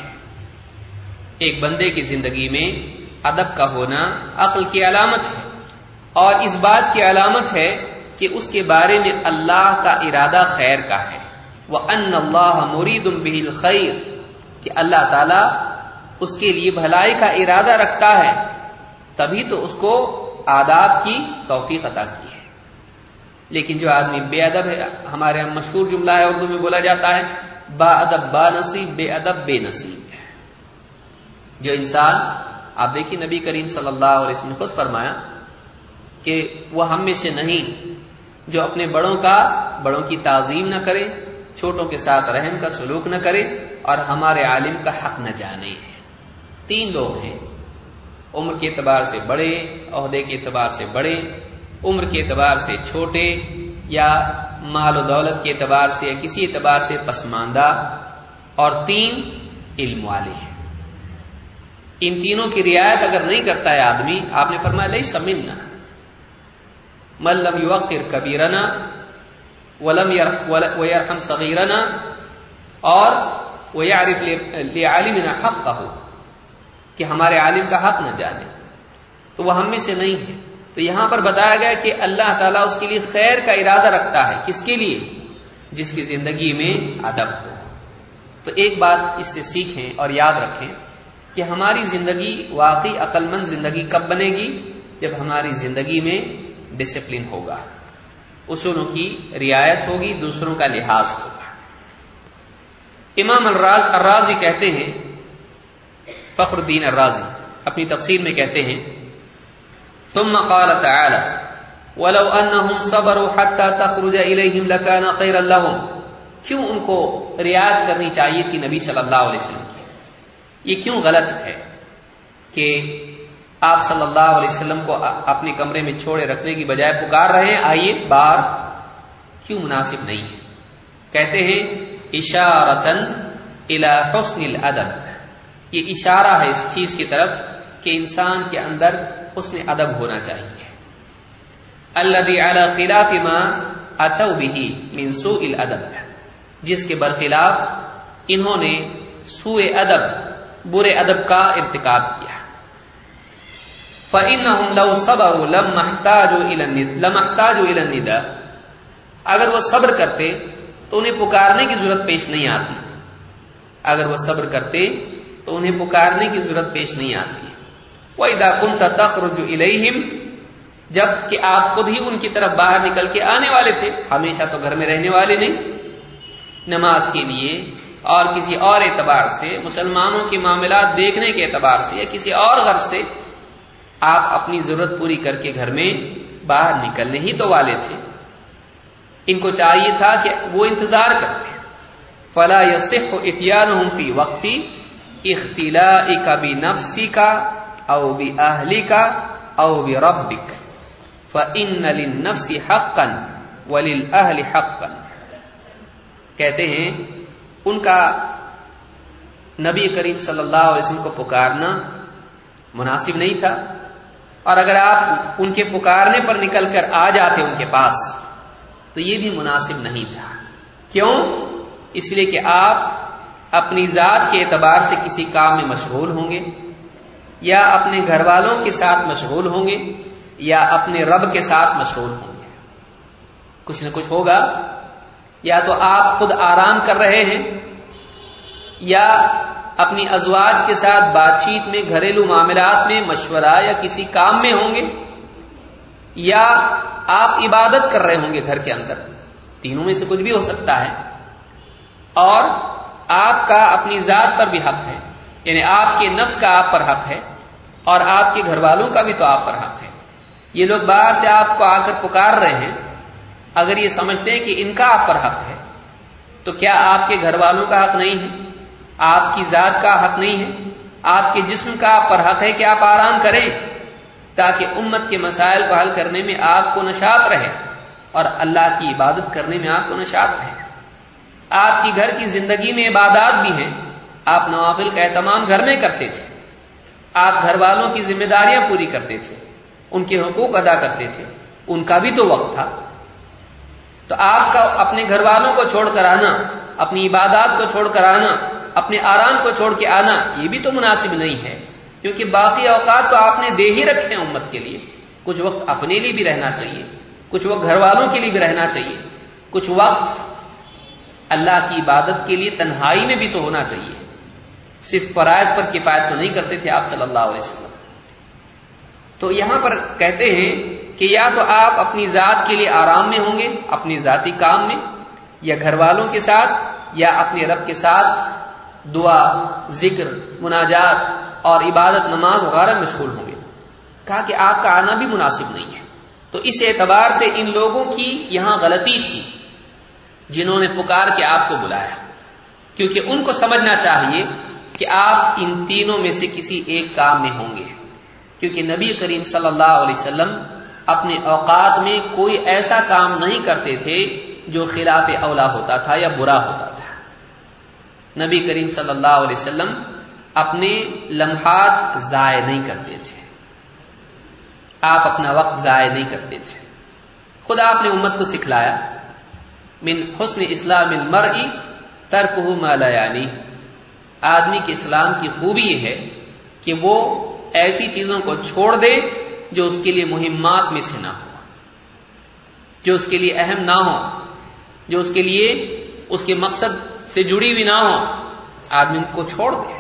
ایک بندے کی زندگی میں ادب کا ہونا عقل کی علامت ہے، اور اس بات کی علامت ہے کہ اس کے بارے میں اللہ کا ارادہ خیر کا ہے۔ وَأَنَّ اللَّهَ مُرِيدٌ بِهِ الْخَيْرِ، کہ اللہ تعالیٰ اس کے لیے بھلائی کا ارادہ رکھتا ہے، تبھی تو اس کو آداب کی توفیق عطا کی ہے۔ لیکن جو آدمی بے ادب ہے، ہمارے یہاں مشہور جملہ ہے اردو میں بولا جاتا ہے با ادب با نصیب، بے ادب بے نصیب۔ جو انسان، آپ دیکھیے نبی کریم صلی اللہ علیہ وسلم نے خود فرمایا کہ وہ ہم میں سے نہیں جو اپنے بڑوں کا بڑوں کی تعظیم نہ کرے، چھوٹوں کے ساتھ رحم کا سلوک نہ کرے، اور ہمارے عالم کا حق نہ جانے۔ تین لوگ ہیں، عمر کے اعتبار سے بڑے، عہدے کے اعتبار سے بڑے، عمر کے اعتبار سے چھوٹے، یا مال و دولت کے اعتبار سے یا کسی اعتبار سے پسماندہ، اور تین علم والے ہیں۔ ان تینوں کی رعایت اگر نہیں کرتا ہے آدمی، آپ نے فرمایا لیس منا من لم یوقر کبیرنا ولم ویرحم صغیرنا اور ویعرف لعالمنا حقہ، کہ ہمارے عالم کا حق نہ جانے، تو وہ ہم میں سے نہیں ہے۔ تو یہاں پر بتایا گیا کہ اللہ تعالیٰ اس کے لیے خیر کا ارادہ رکھتا ہے، کس کے لیے؟ جس کی زندگی میں ادب ہو۔ تو ایک بات اس سے سیکھیں اور یاد رکھیں کہ ہماری زندگی واقعی عقل مند زندگی کب بنے گی؟ جب ہماری زندگی میں ڈسپلن ہوگا، اصولوں کی رعایت ہوگی، دوسروں کا لحاظ ہوگا۔ امام الرازی کہتے ہیں، فخر الدین الرازی اپنی تفسیر میں کہتے ہیں ثم قال تعالى ولو انهم صبروا حتى تخرج اليهم لكان خيرا لهم. کیوں ان کو رعایت کرنی چاہیے تھی نبی صلی اللہ علیہ وسلم کی؟ یہ کیوں غلط ہے کہ آپ صلی اللہ علیہ وسلم کو اپنے کمرے میں چھوڑے رکھنے کی بجائے پکار رہے ہیں آئیے باہر؟ کیوں مناسب نہیں ہے؟ کہتے ہیں اشارتن الی حسن الادب، یہ اشارہ ہے اس چیز کی طرف کہ انسان کے اندر حسن ادب ہونا چاہیے. الذی علی خلاف ما اتوا به من سوء الادب، جس کے برخلاف انہوں نے سوء ادب، برے ادب کا ارتکاب کیا. فإنهم لو صبروا لما احتاجوا إلى النداء لما احتاجوا إلى النداء، اگر وہ صبر کرتے تو انہیں پکارنے کی ضرورت پیش نہیں آتی. اگر وہ صبر کرتے تو انہیں پکارنے کی ضرورت پیش نہیں آتی. وَإِذَا كُنْتَ تَخْرُجُ إِلَيْهِمْ، جب کہ آپ خود ہی ان کی طرف باہر نکل کے آنے والے تھے، ہمیشہ تو گھر میں رہنے والے نہیں، نماز کے لیے اور کسی اور اعتبار سے، مسلمانوں کے معاملات دیکھنے کے اعتبار سے یا کسی اور غرض سے آپ اپنی ضرورت پوری کر کے گھر میں باہر نکلنے ہی تو والے تھے. ان کو چاہیے تھا کہ وہ انتظار کرتے. فلا يصح اتيانهم في وقت اختلاءك بنفسك او باهلك او بربك فان للنفس حقا وللاهل حقا. کہتے ہیں ان کا نبی کریم صلی اللہ علیہ وسلم کو پکارنا مناسب نہیں تھا، اور اگر آپ ان کے پکارنے پر نکل کر آ جاتے ان کے پاس تو یہ بھی مناسب نہیں تھا. کیوں؟ اس لیے کہ آپ اپنی ذات کے اعتبار سے کسی کام میں مشغول ہوں گے، یا اپنے گھر والوں کے ساتھ مشغول ہوں گے، یا اپنے رب کے ساتھ مشغول ہوں گے. کچھ نہ کچھ ہوگا، یا تو آپ خود آرام کر رہے ہیں، یا اپنی ازواج کے ساتھ بات چیت میں، گھریلو معاملات میں، مشورہ یا کسی کام میں ہوں گے، یا آپ عبادت کر رہے ہوں گے گھر کے اندر. تینوں میں سے کچھ بھی ہو سکتا ہے. اور آپ کا اپنی ذات پر بھی حق ہے، یعنی آپ کے نفس کا آپ پر حق ہے، اور آپ کے گھر والوں کا بھی تو آپ پر حق ہے. یہ لوگ باہر سے آپ کو آ کر پکار رہے ہیں، اگر یہ سمجھتے ہیں کہ ان کا آپ پر حق ہے تو کیا آپ کے گھر والوں کا حق نہیں ہے؟ آپ کی ذات کا حق نہیں ہے؟ آپ کے جسم کا آپ پر حق ہے کہ آپ آرام کریں تاکہ امت کے مسائل کو حل کرنے میں آپ کو نشاط رہے اور اللہ کی عبادت کرنے میں آپ کو نشاط رہے. آپ کی گھر کی زندگی میں عبادات بھی ہیں، آپ نوافل کا اہتمام گھر میں کرتے تھے، آپ گھر والوں کی ذمہ داریاں پوری کرتے تھے، ان کے حقوق ادا کرتے تھے، ان کا بھی تو وقت تھا. تو آپ کا اپنے گھر والوں کو چھوڑ کر آنا، اپنی عبادات کو چھوڑ کر آنا، اپنے آرام کو چھوڑ کے آنا، یہ بھی تو مناسب نہیں ہے، کیونکہ باقی اوقات تو آپ نے دے ہی رکھے ہیں امت کے لیے. کچھ وقت اپنے لیے بھی رہنا چاہیے، کچھ وقت گھر والوں کے لیے بھی رہنا چاہیے، کچھ وقت اللہ کی عبادت کے لیے تنہائی میں بھی تو ہونا چاہیے. صرف فرائض پر کفایت تو نہیں کرتے تھے آپ صلی اللہ علیہ وسلم. تو یہاں پر کہتے ہیں کہ یا تو آپ اپنی ذات کے لیے آرام میں ہوں گے، اپنی ذاتی کام میں، یا گھر والوں کے ساتھ، یا اپنے رب کے ساتھ دعا، ذکر، مناجات اور عبادت، نماز وغیرہ مشغول ہوں گے. کہا کہ آپ کا آنا بھی مناسب نہیں ہے. تو اس اعتبار سے ان لوگوں کی یہاں غلطی تھی جنہوں نے پکار کے آپ کو بلایا، کیونکہ ان کو سمجھنا چاہیے کہ آپ ان تینوں میں سے کسی ایک کام میں ہوں گے. کیونکہ نبی کریم صلی اللہ علیہ وسلم اپنے اوقات میں کوئی ایسا کام نہیں کرتے تھے جو خلاف اولا ہوتا تھا یا برا ہوتا تھا. نبی کریم صلی اللہ علیہ وسلم اپنے لمحات ضائع نہیں کرتے تھے، آپ اپنا وقت ضائع نہیں کرتے تھے. خود آپ نے امت کو سکھلایا من حسن اسلام المرء ترکہ ما لا یعنی، آدمی کے اسلام کی خوبی یہ ہے کہ وہ ایسی چیزوں کو چھوڑ دے جو اس کے لیے مہمات میں سے نہ ہو، جو اس کے لیے اہم نہ ہو، جو اس کے لیے اس کے مقصد سے جڑی ہوئی نہ ہو، آدمی ان کو چھوڑ دے.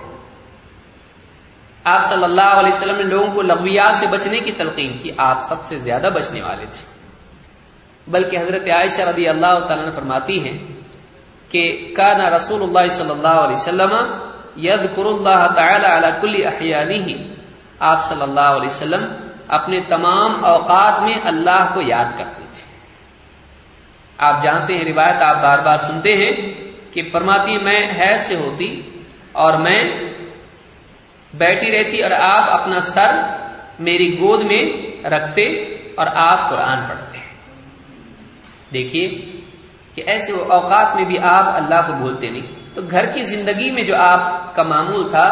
آپ صلی اللہ علیہ وسلم نے لوگوں کو لغویات سے بچنے کی تلقین کی، آپ سب سے زیادہ بچنے والے تھے. بلکہ حضرت عائشہ رضی اللہ تعالیٰ عنہ فرماتی ہیں کہ کان رسول اللہ صلی اللہ علیہ وسلم یذکر اللہ تعالی علی کل احیانہ، آپ صلی اللہ علیہ وسلم اپنے تمام اوقات میں اللہ کو یاد کرتے تھے. آپ جانتے ہیں روایت آپ بار بار سنتے ہیں کہ فرماتی میں حیض سے ہوتی اور میں بیٹھی رہتی اور آپ اپنا سر میری گود میں رکھتے اور آپ قرآن پڑھتے. دیکھیے کہ ایسے اوقات میں بھی آپ اللہ کو بھولتے نہیں. تو گھر کی زندگی میں جو آپ کا معمول تھا،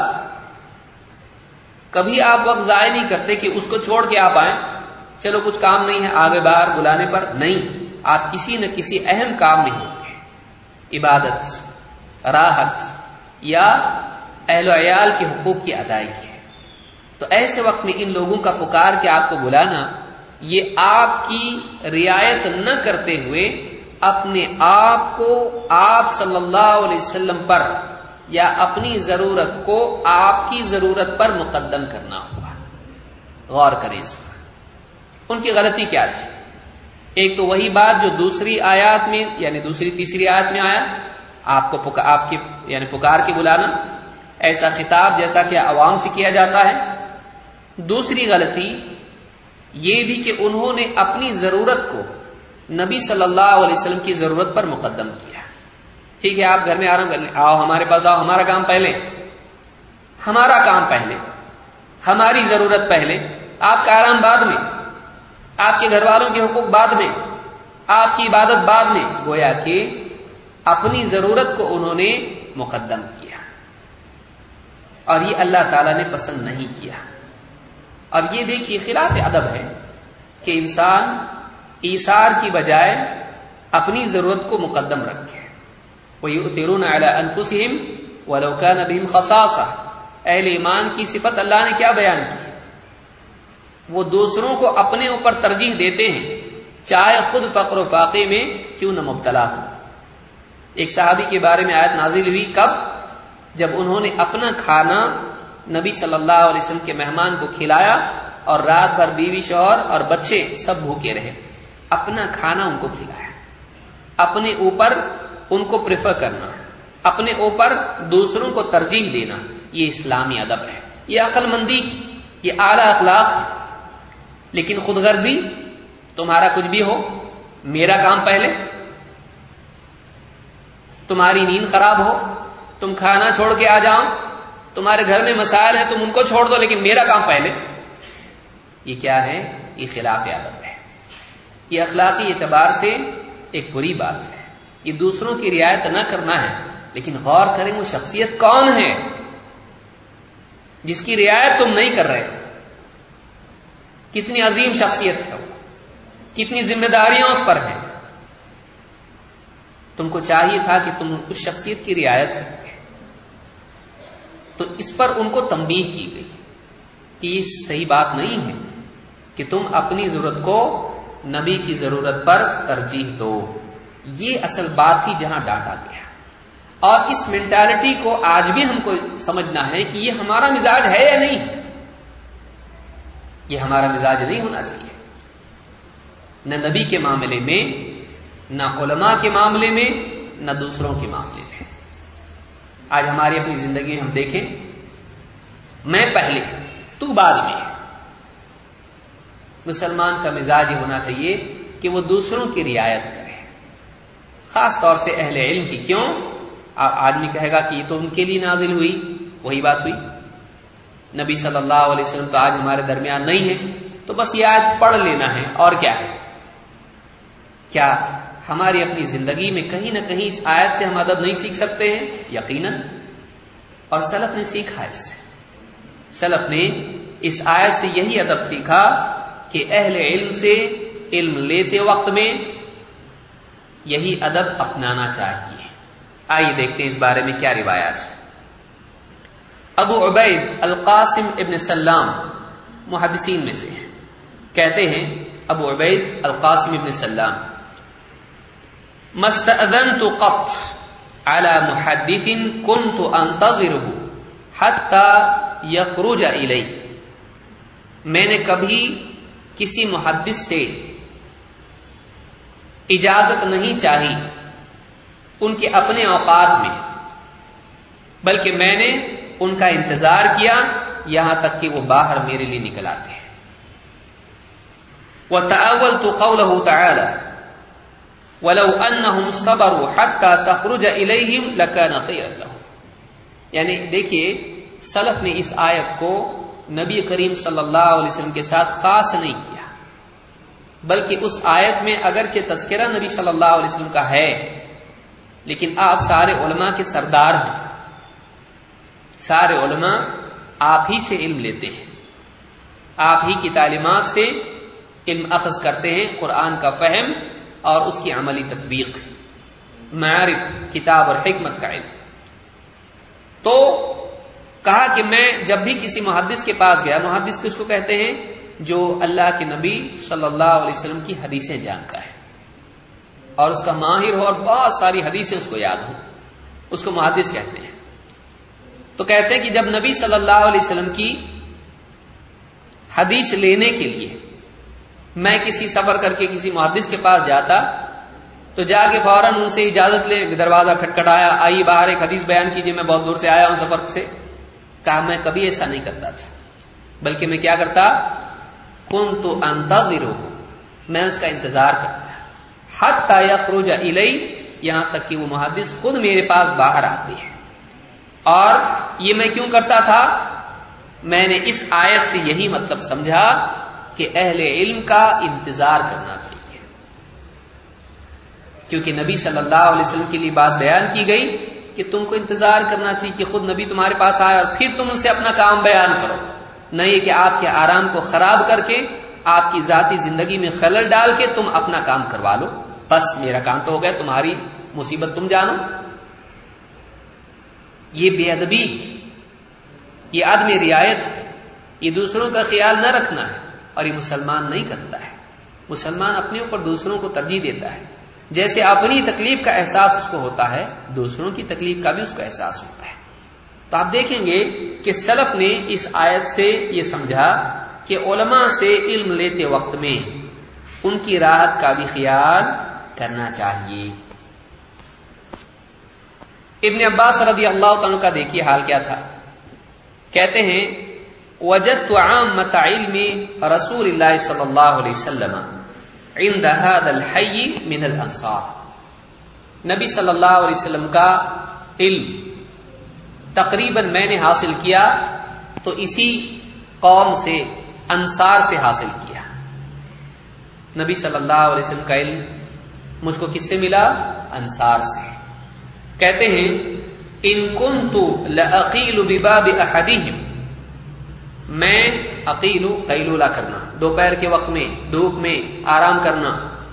کبھی آپ وقت ضائع نہیں کرتے کہ اس کو چھوڑ کے آپ آئیں، چلو کچھ کام نہیں ہے آگے باہر بلانے پر. نہیں، آپ کسی نہ کسی اہم کام میں ہوتے، عبادت، راحت یا اہل و عیال کے حقوق کی ادائیگی ہے. تو ایسے وقت میں ان لوگوں کا پکار کے آپ کو بلانا، یہ آپ کی رعایت نہ کرتے ہوئے اپنے آپ کو آپ صلی اللہ علیہ وسلم پر یا اپنی ضرورت کو آپ کی ضرورت پر مقدم کرنا ہوا. غور کریں اس پر. ان کی غلطی کیا تھی؟ ایک تو وہی بات جو دوسری آیات میں یعنی دوسری تیسری آیات میں آیا، آپ کو پکار آپ کی یعنی پکار کے بلانا، ایسا خطاب جیسا کہ عوام سے کیا جاتا ہے. دوسری غلطی یہ بھی کہ انہوں نے اپنی ضرورت کو نبی صلی اللہ علیہ وسلم کی ضرورت پر مقدم کیا. ٹھیک ہے آپ گھر میں آرام کر لیں، آؤ ہمارے پاس آؤ، ہمارا کام پہلے، ہمارا کام پہلے، ہماری ضرورت پہلے، آپ کا آرام بعد میں، آپ کے گھر والوں کے حقوق بعد میں، آپ کی عبادت بعد میں. گویا کہ اپنی ضرورت کو انہوں نے مقدم کیا اور یہ اللہ تعالیٰ نے پسند نہیں کیا. اور یہ دیکھیے خلاف ادب ہے کہ انسان ایثار کی بجائے اپنی ضرورت کو مقدم رکھے. وَيُؤْثِرُونَ عَلَىٰ أَنفُسِهِمْ وَلَوْ كَانَ بِهِمْ خَصَاصَةٌ. اہل ایمان کی صفت اللہ نے کیا بیان کی؟ وہ دوسروں کو اپنے اوپر ترجیح دیتے ہیں چاہے خود فقر و فاقے میں کیوں نہ مبتلا ہو. ایک صحابی کے بارے میں آیت نازل ہوئی کب؟ جب انہوں نے اپنا کھانا نبی صلی اللہ علیہ وسلم کے مہمان کو کھلایا اور رات بھر بیوی شوہر اور بچے سب بھوکے رہے. اپنا کھانا ان کو کھلایا. اپنے اوپر ان کو پریفر کرنا، اپنے اوپر دوسروں کو ترجیح دینا، یہ اسلامی ادب ہے، یہ عقل مندی، یہ اعلی اخلاق ہے. لیکن خود غرضی، تمہارا کچھ بھی ہو میرا کام پہلے، تمہاری نیند خراب ہو تم کھانا چھوڑ کے آ جاؤ، تمہارے گھر میں مسائل ہیں تم ان کو چھوڑ دو لیکن میرا کام پہلے. یہ کیا ہے؟ یہ خلاف ادب ہے. یہ اخلاقی اعتبار سے ایک بری بات ہے. یہ دوسروں کی رعایت نہ کرنا ہے. لیکن غور کریں وہ شخصیت کون ہے جس کی رعایت تم نہیں کر رہے؟ کتنی عظیم شخصیت ہے وہ، کتنی ذمہ داریاں اس پر ہیں. تم کو چاہیے تھا کہ تم اس شخصیت کی رعایت کرتے. تو اس پر ان کو تنبیہ کی گئی کہ یہ صحیح بات نہیں ہے کہ تم اپنی ضرورت کو نبی کی ضرورت پر ترجیح دو. یہ اصل بات تھی جہاں ڈانٹا گیا. اور اس مینٹالٹی کو آج بھی ہم کو سمجھنا ہے کہ یہ ہمارا مزاج ہے یا نہیں. یہ ہمارا مزاج نہیں ہونا چاہیے، نہ نبی کے معاملے میں، نہ علماء کے معاملے میں، نہ دوسروں کے معاملے میں. آج ہماری اپنی زندگی میں ہم دیکھیں، میں پہلے تو بعد میں. مسلمان کا مزاج یہ ہونا چاہیے کہ وہ دوسروں کی رعایت کرے، خاص طور سے اہل علم کی. کیوں؟ آدمی کہے گا کہ یہ تو ان کے لیے نازل ہوئی. وہی بات ہوئی، نبی صلی اللہ علیہ وسلم تو آج ہمارے درمیان نہیں ہے تو بس یہ آیت پڑھ لینا ہے اور کیا ہے. کیا ہماری اپنی زندگی میں کہیں نہ کہیں اس آیت سے ہم ادب نہیں سیکھ سکتے ہیں؟ یقیناً. اور سلف نے سیکھا اس سے. سلف نے اس آیت سے یہی ادب سیکھا کہ اہل علم سے علم لیتے وقت میں یہی ادب اپنانا چاہیے. آئیے دیکھتے ہیں اس بارے میں کیا روایات ہے. ابو عبید القاسم ابن سلام محدثین میں سے کہتے ہیں، ابو عبید القاسم ابن سلام، مستأذنت قط على محدث كنت انتظره حتى يخرج الي. میں نے کبھی کسی محدث سے اجازت نہیں چاہی ان کے اپنے اوقات میں، بلکہ میں نے ان کا انتظار کیا یہاں تک کہ وہ باہر میرے لیے نکل آتے ہیں. وتأولت قوله تعالى ولو انهم صبروا حتى تخرج اليهم لكان خيرا لهم. یعنی دیکھیے سلف نے اس آیت کو نبی کریم صلی اللہ علیہ وسلم کے ساتھ خاص نہیں کیا، بلکہ اس آیت میں اگرچہ تذکرہ نبی صلی اللہ علیہ وسلم کا ہے، لیکن آپ سارے علماء کے سردار ہیں، سارے علماء آپ ہی سے علم لیتے ہیں، آپ ہی کی تعلیمات سے علم اخذ کرتے ہیں، قرآن کا فہم اور اس کی عملی تطبیق، معارف کتاب اور حکمت کا علم. تو کہا کہ میں جب بھی کسی محدث کے پاس گیا، محدث کس کو کہتے ہیں؟ جو اللہ کے نبی صلی اللہ علیہ وسلم کی حدیثیں جانتا ہے اور اس کا ماہر ہو اور بہت ساری حدیثیں اس کو یاد ہو، اس کو محدث کہتے ہیں. تو کہتے ہیں کہ جب نبی صلی اللہ علیہ وسلم کی حدیث لینے کے لیے میں کسی سفر کر کے کسی محدث کے پاس جاتا تو جا کے فوراً ان سے اجازت لے، دروازہ کھٹکھٹایا، آئیے باہر ایک حدیث بیان کیجیے، میں بہت دور سے آیا ہوں سفر سے. کہا میں کبھی ایسا نہیں کرتا تھا، بلکہ میں کیا کرتا؟ کنت انتظرہ، میں اس کا انتظار کرتا حتی یخرج الی، یہاں تک کہ وہ محدث خود میرے پاس باہر آتے ہیں. اور یہ میں کیوں کرتا تھا؟ میں نے اس آیت سے یہی مطلب سمجھا کہ اہل علم کا انتظار کرنا چاہیے، کیونکہ نبی صلی اللہ علیہ وسلم کے لیے بات بیان کی گئی کہ تم کو انتظار کرنا چاہیے کہ خود نبی تمہارے پاس آئے اور پھر تم ان سے اپنا کام بیان کرو، نہ یہ کہ آپ کے آرام کو خراب کر کے، آپ کی ذاتی زندگی میں خلل ڈال کے تم اپنا کام کروا لو، بس میرا کام تو ہو گیا، تمہاری مصیبت تم جانو. یہ بے ادبی، یہ عدم رعایت ہے، یہ دوسروں کا خیال نہ رکھنا ہے، اور یہ مسلمان نہیں کرتا ہے. مسلمان اپنے اوپر دوسروں کو ترجیح دیتا ہے، جیسے اپنی تکلیف کا احساس اس کو ہوتا ہے، دوسروں کی تکلیف کا بھی اس کو احساس ہوتا ہے. تو آپ دیکھیں گے کہ سلف نے اس آیت سے یہ سمجھا کہ علماء سے علم لیتے وقت میں ان کی راحت کا بھی خیال کرنا چاہیے. ابن عباس رضی اللہ عنہ کا دیکھیے حال کیا تھا. کہتے ہیں وجدت عامة علم رسول اللہ صلی اللہ علیہ وسلم عند هذا الحي من الانصار. نبی صلی اللہ علیہ وسلم کا علم تقریباً میں نے حاصل کیا تو اسی قوم سے، انصار سے حاصل کیا. نبی صلی اللہ علیہ وسلم کا علم مجھ کو کس سے ملا؟ انصار سے. کہتے ہیں ان کنت لاقیل بباب احدہم، میں اقیل قیلولہ کرنا، دوپہر کے وقت میں دھوپ میں آرام کرنا.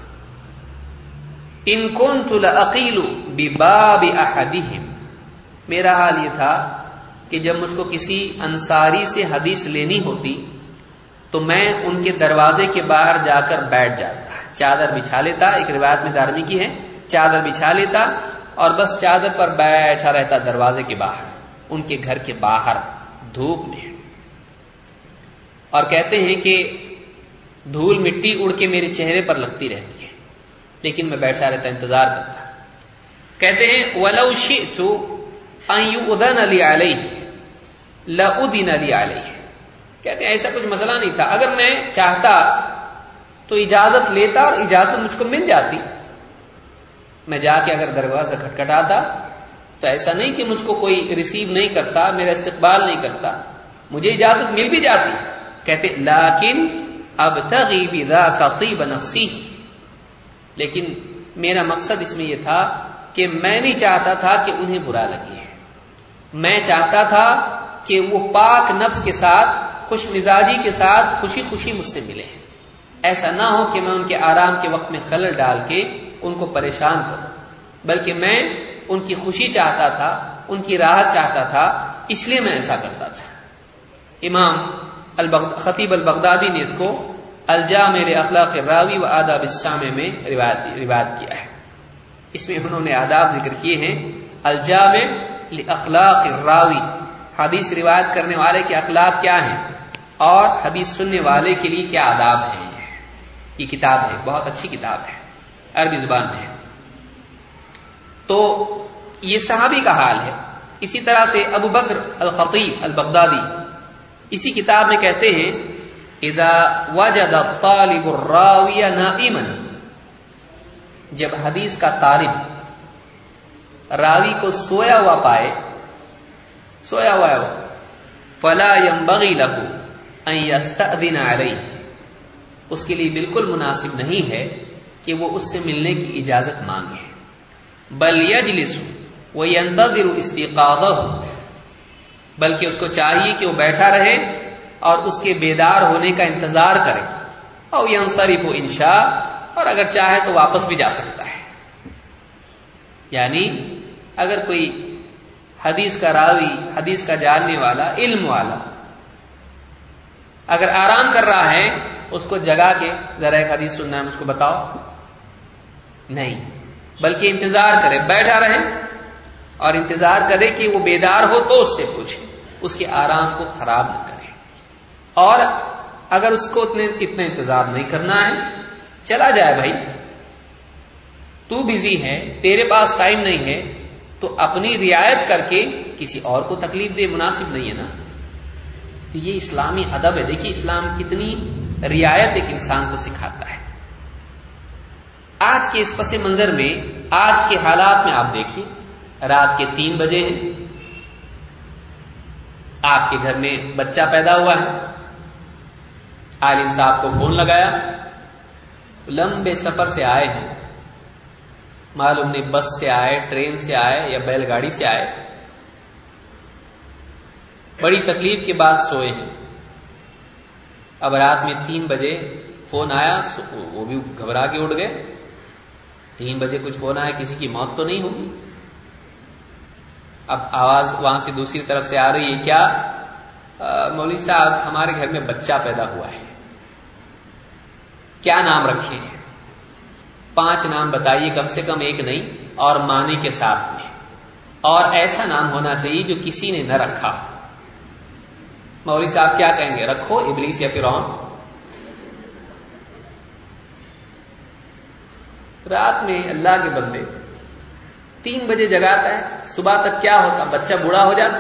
ان کنت لاقیل بباب احدہم، میرا حال یہ تھا کہ جب مجھ کو کسی انصاری سے حدیث لینی ہوتی تو میں ان کے دروازے کے باہر جا کر بیٹھ جاتا، چادر بچھا لیتا، ایک روایت میں دارمی کی ہے، چادر بچھا لیتا اور بس چادر پر بیٹھا رہتا دروازے کے باہر، ان کے گھر کے باہر دھوپ میں. اور کہتے ہیں کہ دھول مٹی اڑ کے میرے چہرے پر لگتی رہتی ہے، لیکن میں بیٹھا رہتا، انتظار کرتا. کہتے ہیں وَلَوْ شِئْتُ أَن يُؤْذَنَ لِي عَلَيْهِ لَأُذِنَ لِي عَلَيْهِ. کہتے ہیں ایسا کچھ مسئلہ نہیں تھا، اگر میں چاہتا تو اجازت لیتا اور اجازت مجھ کو مل جاتی. میں جا کے اگر دروازہ کھٹکھٹاتا تو ایسا نہیں کہ مجھ کو کوئی ریسیو نہیں کرتا، میرا استقبال نہیں کرتا، مجھے اجازت مل بھی جاتی. کہتے لیکن ابتغی بذاک طیب نفسی، لیکن میرا مقصد اس میں یہ تھا کہ میں نہیں چاہتا تھا کہ انہیں برا لگے، میں چاہتا تھا کہ وہ پاک نفس کے ساتھ، خوش مزاجی کے ساتھ خوشی خوشی مجھ سے ملے. ایسا نہ ہو کہ میں ان کے آرام کے وقت میں خلل ڈال کے ان کو پریشان کروں، بلکہ میں ان کی خوشی چاہتا تھا، ان کی راحت چاہتا تھا، اس لیے میں ایسا کرتا تھا. امام خطیب البغدادی نے اس کو الجامع لاخلاق الراوی و آداب السامع میں روایت روایت کیا ہے. اس میں انہوں نے آداب ذکر کیے ہیں. الجامع لاخلاق الراوی، حدیث روایت کرنے والے کے اخلاق کیا ہیں اور حدیث سننے والے کے لیے کیا آداب ہیں. یہ کتاب ہے، بہت اچھی کتاب ہے، عربی زبان میں ہے. تو یہ صحابی کا حال ہے. اسی طرح سے ابو بکر الخطیب البغدادی اسی کتاب میں کہتے ہیں اذا وجد الطالب الراوی نائما، جب حدیث کا طالب راوی کو سویا ہوا پائے، سویا ہوا ہے وہ، فلا ينبغي له ان يستأذن علیہ، اس کے لیے بالکل مناسب نہیں ہے کہ وہ اس سے ملنے کی اجازت مانگے، بل یجلس وینتظر استيقاظہ، بلکہ اس کو چاہیے کہ وہ بیٹھا رہے اور اس کے بیدار ہونے کا انتظار کرے، او ینصرف ان شاء، اور اگر چاہے تو واپس بھی جا سکتا ہے۔ یعنی اگر کوئی حدیث کا راوی، حدیث کا جاننے والا، علم والا اگر آرام کر رہا ہے، اس کو جگا کے ذرا ایک حدیث سننا ہے مجھ کو بتاؤ، نہیں، بلکہ انتظار کرے، بیٹھا رہے اور انتظار کرے کہ وہ بیدار ہو تو اس سے پوچھے، اس کے آرام کو خراب نہ کرے۔ اور اگر اس کو اتنے اتنا انتظار نہیں کرنا ہے، چلا جائے بھائی، تو بزی ہے، تیرے پاس ٹائم نہیں ہے، تو اپنی رعایت کر کے کسی اور کو تکلیف دے، مناسب نہیں ہے نا۔ تو یہ اسلامی ادب ہے، دیکھیے اسلام کتنی رعایت ایک انسان کو سکھاتا ہے۔ آج کے اس پس منظر میں، آج کے حالات میں آپ دیکھیے، رات کے تین بجے ہیں، آپ کے گھر میں بچہ پیدا ہوا ہے، عالم صاحب کو فون لگایا، لمبے سفر سے آئے ہیں، معلوم نہیں بس سے آئے، ٹرین سے آئے یا بیل گاڑی سے آئے، بڑی تکلیف کے بعد سوئے ہیں، اب رات میں تین بجے فون آیا، وہ بھی گھبرا کے اٹھ گئے، تین بجے کچھ فون آیا، کسی کی موت تو نہیں ہوگی؟ اب آواز وہاں سے دوسری طرف سے آ رہی ہے، کیا مولوی صاحب ہمارے گھر میں بچہ پیدا ہوا ہے، کیا نام رکھیں؟ پانچ نام بتائیے، کم سے کم ایک نہیں، اور معنی کے ساتھ میں، اور ایسا نام ہونا چاہیے جو کسی نے نہ رکھا۔ مولوی صاحب کیا کہیں گے؟ رکھو ابلیس یا فرعون۔ رات میں اللہ کے بندے تین بجے جگاتا ہے، صبح تک کیا ہوتا؟ بچہ بوڑھا ہو جاتا،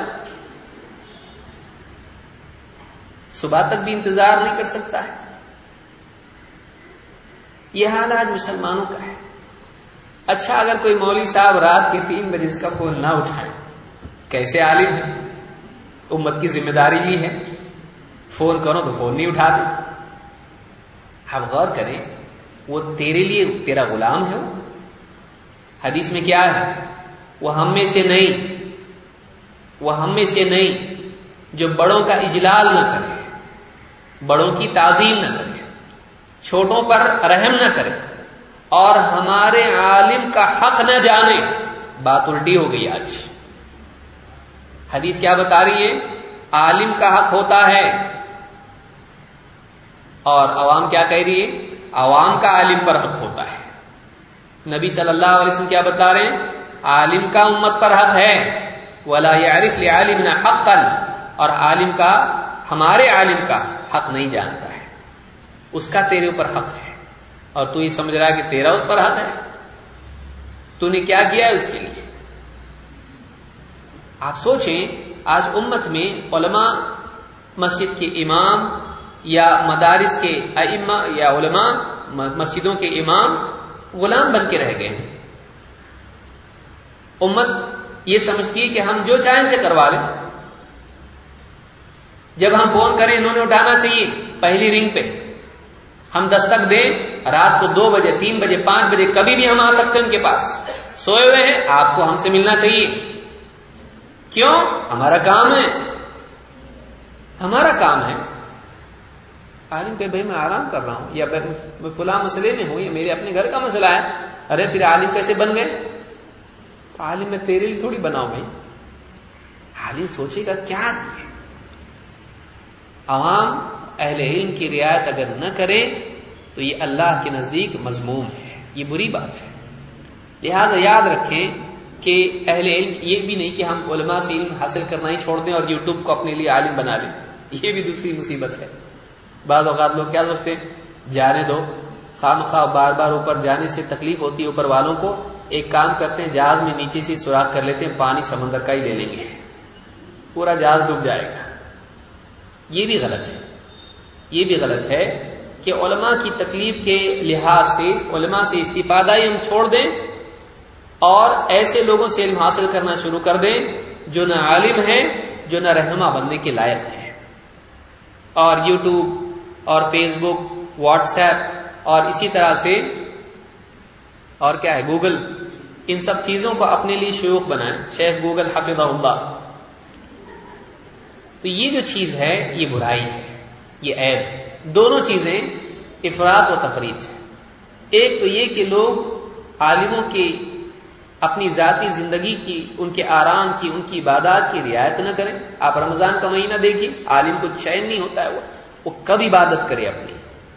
صبح تک بھی انتظار نہیں کر سکتا ہے۔ یہ حال آج مسلمانوں کا ہے۔ اچھا اگر کوئی مولوی صاحب رات کے تین بجے اس کا فون نہ اٹھائے، کیسے عالم ہے؟ امت کی ذمہ داری لی ہے، فون کرو تو فون نہیں اٹھاتے۔ آپ غور کریں، وہ تیرے لیے تیرا غلام ہے، وہ حدیث میں کیا ہے؟ وہ ہم میں سے نہیں، وہ ہم میں سے نہیں جو بڑوں کا اجلال نہ کرے، بڑوں کی تعظیم نہ کرے، چھوٹوں پر رحم نہ کرے، اور ہمارے عالم کا حق نہ جانے۔ بات الٹی ہو گئی آج۔ حدیث کیا بتا رہی ہے؟ عالم کا حق ہوتا ہے، اور عوام کیا کہہ رہی ہے؟ عوام کا عالم پر حق ہوتا ہے۔ نبی صلی اللہ علیہ وسلم کیا بتا رہے ہیں؟ عالم کا امت پر حق ہے، وَلَا يَعْرِفْ لِعَالِمِنَا حَقًّا، اور عالم کا، ہمارے عالم کا حق نہیں جانتا ہے، اس کا تیرے اوپر حق ہے، اور تو یہ سمجھ رہا ہے کہ تیرا اس پر حق ہے؟ تو نے کیا کیا ہے اس کے لیے؟ آپ سوچیں، آج امت میں علماء، مسجد کے امام یا مدارس کے ائمہ یا علماء، مسجدوں کے امام غلام بن کے رہ گئے ہیں۔ امت یہ سمجھتی ہے کہ ہم جو چاہیں سے کروا لیں، جب ہم فون کریں انہوں نے اٹھانا چاہیے پہلی رنگ پہ، ہم دستک دیں رات کو دو بجے، تین بجے، پانچ بجے، کبھی بھی ہم آ سکتے ہیں ان کے پاس، سوئے ہوئے ہیں، آپ کو ہم سے ملنا چاہیے۔ کیوں؟ ہمارا کام ہے، ہمارا کام ہے۔ عالم کہ بھائی میں آرام کر رہا ہوں، یا میں فلاں مسئلے میں ہوں، یا میرے اپنے گھر کا مسئلہ ہے۔ ارے پھر عالم کیسے بن گئے؟ تو عالم میں تیرے لیے تھوڑی بناؤ بھائی، عالم سوچے گا کیا ہے۔ عوام اہل علم کی رعایت اگر نہ کریں تو یہ اللہ کے نزدیک مذموم ہے، یہ بری بات ہے۔ لہذا یاد رکھیں کہ اہل علم یہ بھی نہیں کہ ہم علماء سے علم حاصل کرنا ہی چھوڑ دیں اور یوٹیوب کو اپنے لیے عالم بنا لیں، یہ بھی دوسری مصیبت ہے۔ بعض اوقات لوگ کیا سوچتے ہیں، جانے دو، خام خواہ بار بار اوپر جانے سے تکلیف ہوتی ہے اوپر والوں کو، ایک کام کرتے ہیں جہاز میں نیچے سے سوراخ کر لیتے ہیں، پانی سمندر کا ہی لے لیں گے، پورا جہاز ڈوب جائے گا۔ یہ بھی غلط ہے۔ یہ بھی غلط ہے کہ علماء کی تکلیف کے لحاظ سے علماء سے استفادہ ہی ہم چھوڑ دیں اور ایسے لوگوں سے علم حاصل کرنا شروع کر دیں جو نہ عالم ہیں جو نہ رہنما بننے کے لائق ہیں، اور یوٹیوب اور فیس بک، واٹس ایپ اور اسی طرح سے اور کیا ہے گوگل، ان سب چیزوں کو اپنے لیے شیوخ بنائیں، شیخ گوگل حفظہ اللہ۔ تو یہ جو چیز ہے یہ برائی ہے، یہ عیب ہے۔ دونوں چیزیں افراط و تفریط ہیں۔ ایک تو یہ کہ لوگ عالموں کی اپنی ذاتی زندگی کی، ان کے آرام کی، ان کی عبادات کی رعایت نہ کریں۔ آپ رمضان کا مہینہ دیکھیے، عالم کو چین نہیں ہوتا ہے، وہ وہ کب عبادت کرے اپنی۔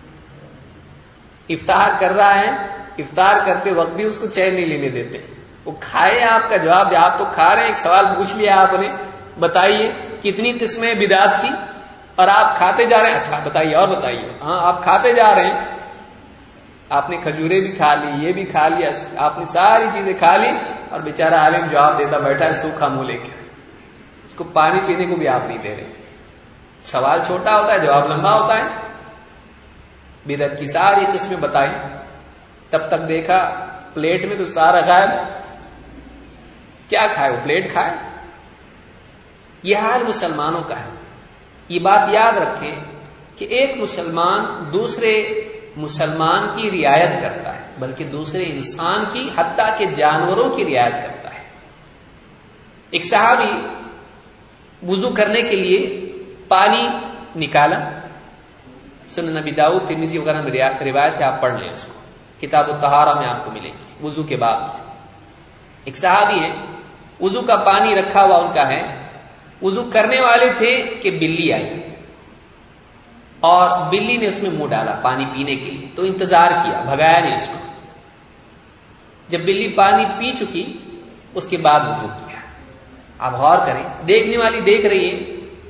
افطار کر رہا ہے، افطار کرتے وقت بھی اس کو چین نہیں لینے دیتے۔ وہ کھائے آپ کا جواب دے، آپ تو کھا رہے ہیں، ایک سوال پوچھ لیا آپ نے، بتائیے کتنی قسمیں بدعت کی، اور آپ کھاتے جا رہے ہیں، اچھا بتائیے اور بتائیے، ہاں آپ کھاتے جا رہے ہیں، آپ نے کھجورے بھی کھا لی، یہ بھی کھا لیا، آپ نے ساری چیزیں کھا لی، اور بیچارہ عالم جواب دیتا بیٹھا ہے سوکھا منہ لے کے، اس کو پانی پینے کو بھی آپ نہیں دے رہے۔ سوال چھوٹا ہوتا ہے، جواب لمبا ہوتا ہے۔ بدعت کی ساری قسمیں بتائی، تب تک دیکھا پلیٹ میں تو سارا غائب، کیا کھائے؟ وہ پلیٹ کھائے۔ یہ حال مسلمانوں کا ہے۔ یہ بات یاد رکھیں کہ ایک مسلمان دوسرے مسلمان کی رعایت کرتا ہے، بلکہ دوسرے انسان کی، حتیٰ کہ جانوروں کی رعایت کرتا ہے۔ ایک صحابی وضو کرنے کے لیے پانی نکالا، سنن نبی داؤد ترمذی وغیرہ میں روایت ہے، آپ پڑھ لیں اس کو، کتاب الطہارہ میں آپ کو ملے گی، وضو کے بعد۔ ایک صحابی ہے، وضو کا پانی رکھا ہوا ان کا ہے، وضو کرنے والے تھے کہ بلی آئی، اور بلی نے اس میں منہ ڈالا پانی پینے کے لیے، تو انتظار کیا، بھگایا نہیں اس کو۔ جب بلی پانی پی چکی اس کے بعد وضو کیا۔ آپ غور کریں، دیکھنے والی دیکھ رہی ہے،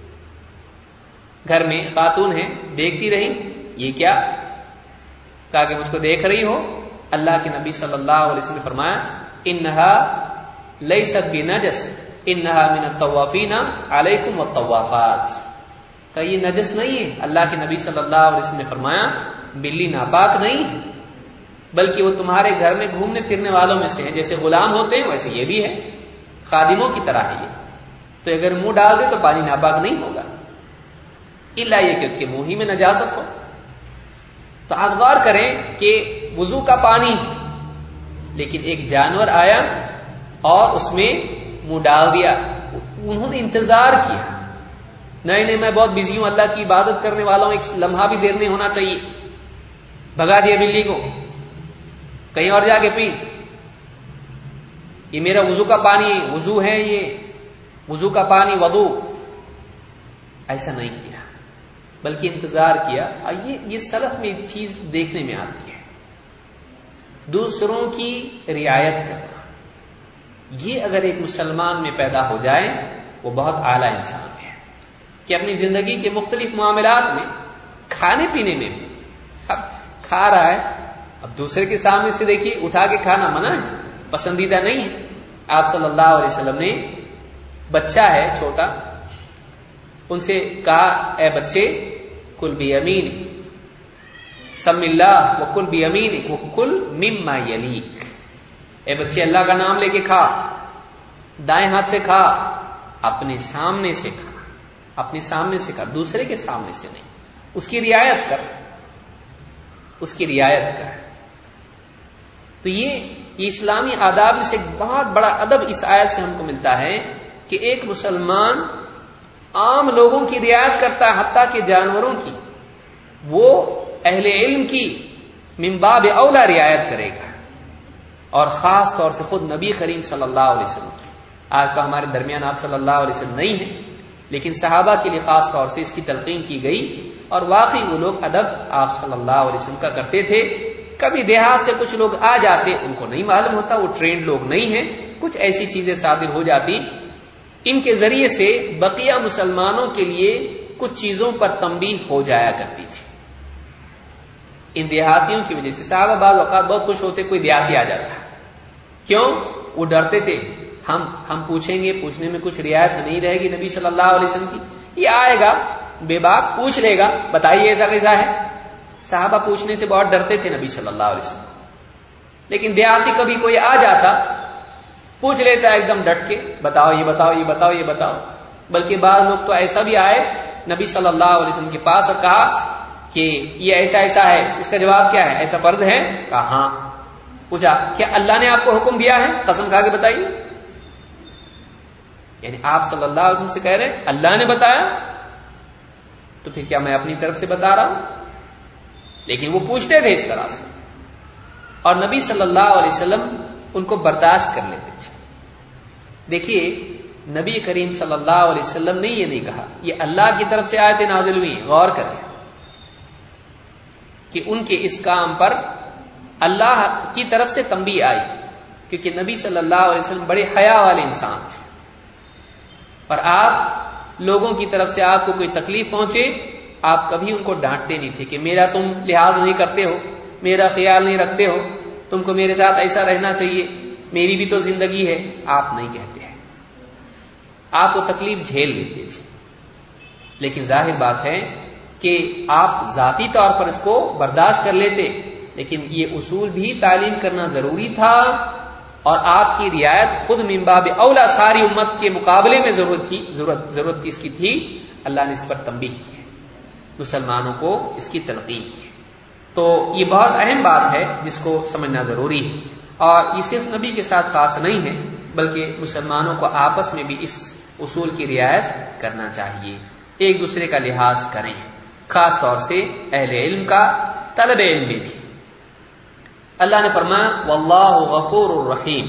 گھر میں خاتون ہے، دیکھتی رہی، یہ کیا؟ کہا کہ مجھ کو دیکھ رہی ہو؟ اللہ کے نبی صلی اللہ علیہ وسلم نے فرمایا انہا لیست بنجس انہا من الطوافین علیکم والطوافات، کہ یہ نجس نہیں ہے۔ اللہ کے نبی صلی اللہ علیہ وسلم نے فرمایا بلی ناپاک نہیں، بلکہ وہ تمہارے گھر میں گھومنے پھرنے والوں میں سے ہے، جیسے غلام ہوتے ہیں ویسے یہ بھی ہے، خادموں کی طرح ہے یہ، تو اگر منہ ڈال دے تو پانی ناپاک نہیں ہوگا، الا یہ کہ اس کے منہ ہی میں نجاست ہو۔ تو آپ غور کریں کہ وضو کا پانی، لیکن ایک جانور آیا اور اس میں منہ ڈال دیا، انہوں نے انتظار کیا، نہیں نہیں میں بہت بزی ہوں، اللہ کی عبادت کرنے والا ہوں، ایک لمحہ بھی دیر نہیں ہونا چاہیے، بھگا دیا بلی کو، کہیں اور جا کے پی، یہ میرا وضو کا پانی، وضو ہے یہ، وضو کا پانی وضو، ایسا نہیں کیا، بلکہ انتظار کیا۔ یہ یہ سلف میں ایک چیز دیکھنے میں آتی ہے، دوسروں کی رعایت کرنا، یہ اگر ایک مسلمان میں پیدا ہو جائے وہ بہت اعلیٰ انسان ہے، کہ اپنی زندگی کے مختلف معاملات میں، کھانے پینے میں بھی، اب کھا رہا ہے، اب دوسرے کے سامنے سے دیکھیے اٹھا کے کھانا منع ہے، پسندیدہ نہیں ہے۔ آپ صلی اللہ علیہ وسلم نے، بچہ ہے چھوٹا، ان سے کہا اے بچے کل بیمین، سم اللہ وکل بیمین وکل مما یلیک، اے بچے اللہ کا نام لے کے کھا، دائیں ہاتھ سے کھا، اپنے سامنے سے کھا، اپنے سامنے سے کھا، دوسرے کے سامنے سے نہیں، اس کی رعایت کر، اس کی رعایت کر۔ تو یہ یہ اسلامی آداب سے ایک بہت بڑا ادب اس آیت سے ہم کو ملتا ہے کہ ایک مسلمان عام لوگوں کی رعایت کرتا ہے، حتیٰ کہ جانوروں کی، وہ اہل علم کی من باب اولا رعایت کرے گا، اور خاص طور سے خود نبی کریم صلی اللہ علیہ وسلم کی۔ آج تو ہمارے درمیان آپ صلی اللہ علیہ وسلم نہیں ہیں، لیکن صحابہ کے لیے خاص طور سے اس کی تلقین کی گئی، اور واقعی وہ لوگ ادب آپ صلی اللہ علیہ وسلم کا کرتے تھے۔ کبھی دیہات سے کچھ لوگ آ جاتے، ان کو نہیں معلوم ہوتا، وہ ٹرینڈ لوگ نہیں ہیں، کچھ ایسی چیزیں صادر ہو جاتی، ان کے ذریعے سے بقیہ مسلمانوں کے لیے کچھ چیزوں پر تنبیہ ہو جایا کرتی تھی۔ ان دیہاتیوں کی وجہ سے صحابہ بعض اوقات بہت خوش ہوتے کوئی دیہاتی آ جاتا ہے، کیوں؟ وہ ڈرتے تھے ہم ہم پوچھیں گے، پوچھنے میں کچھ رعایت نہیں رہے گی نبی صلی اللہ علیہ وسلم کی، یہ آئے گا بے باک پوچھ لے گا بتائیے ایسا کیسا ہے. صحابہ پوچھنے سے بہت ڈرتے تھے نبی صلی اللہ علیہ وسلم، لیکن دیہاتی کبھی کوئی آ جاتا پوچھ لیتا ایک دم ڈٹ کے بتاؤ یہ بتاؤ یہ بتاؤ یہ بتاؤ. بلکہ بعض لوگ تو ایسا بھی آئے نبی صلی اللہ علیہ وسلم کے پاس اور کہا کہ یہ ایسا ایسا ہے، اس کا جواب کیا ہے، ایسا فرض ہے؟ کہا ہاں. پوچھا کیا اللہ نے آپ کو حکم دیا ہے؟ قسم کھا کے بتائیے. یعنی آپ صلی اللہ علیہ وسلم سے کہہ رہے ہیں اللہ نے بتایا، تو پھر کیا میں اپنی طرف سے بتا رہا ہوں؟ لیکن وہ پوچھتے تھے اس طرح سے، اور نبی صلی اللہ علیہ وسلم ان کو برداشت کر لیتے تھے. دیکھیے نبی کریم صلی اللہ علیہ وسلم نے یہ نہیں کہا، یہ اللہ کی طرف سے آیتیں نازل ہوئی. غور کریں کہ ان کے اس کام پر اللہ کی طرف سے تنبیہ آئی، کیونکہ نبی صلی اللہ علیہ وسلم بڑے حیا والے انسان تھے، اور آپ لوگوں کی طرف سے آپ کو کوئی تکلیف پہنچے آپ کبھی ان کو ڈانٹتے نہیں تھے کہ میرا تم لحاظ نہیں کرتے ہو، میرا خیال نہیں رکھتے ہو، تم کو میرے ساتھ ایسا رہنا چاہیے، میری بھی تو زندگی ہے. آپ نہیں کہتے ہیں، آپ کو تکلیف جھیل لیتے تھے. لیکن ظاہر بات ہے کہ آپ ذاتی طور پر اس کو برداشت کر لیتے، لیکن یہ اصول بھی تعلیم کرنا ضروری تھا، اور آپ کی رعایت خود من باب اولا ساری امت کے مقابلے میں ضرورت تھی ضرورت ضرورت اس کی تھی. اللہ نے اس پر تنبیہ کی ہے، مسلمانوں کو اس کی تلقین کی. تو یہ بہت اہم بات ہے جس کو سمجھنا ضروری ہے، اور یہ صرف نبی کے ساتھ خاص نہیں ہے بلکہ مسلمانوں کو آپس میں بھی اس اصول کی رعایت کرنا چاہیے. ایک دوسرے کا لحاظ کریں، خاص طور سے اہل علم کا، طلب علم میں بھی. اللہ نے فرمایا واللہ غفور الرحیم.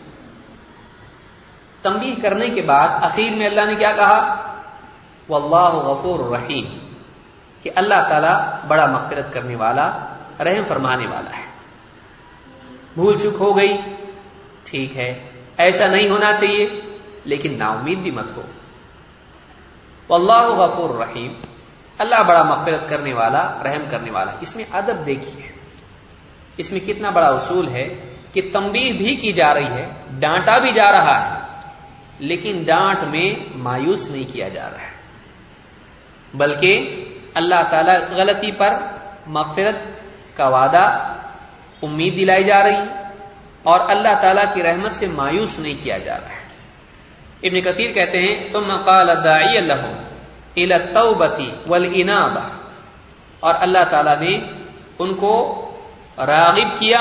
تنبیہ کرنے کے بعد اخیر میں اللہ نے کیا کہا؟ واللہ غفور الرحیم، کہ اللہ تعالی بڑا مغفرت کرنے والا، رحم فرمانے والا ہے. بھول چک ہو گئی، ٹھیک ہے، ایسا نہیں ہونا چاہیے، لیکن نا امید بھی مت ہو. واللہ غفور الرحیم، اللہ بڑا مغفرت کرنے والا، رحم کرنے والا. اس میں ادب دیکھیے، اس میں کتنا بڑا اصول ہے کہ تنبیہ بھی کی جا رہی ہے، ڈانٹا بھی جا رہا ہے، لیکن ڈانٹ میں مایوس نہیں کیا جا رہا ہے، بلکہ اللہ تعالی غلطی پر مغفرت کا وعدہ، امید دلائی جا رہی ہے، اور اللہ تعالی کی رحمت سے مایوس نہیں کیا جا رہا ہے. ابن کثیر کہتے ہیں ثم قال داعی لهم الى التوبة والانابة، اور اللہ تعالی نے ان کو راغب کیا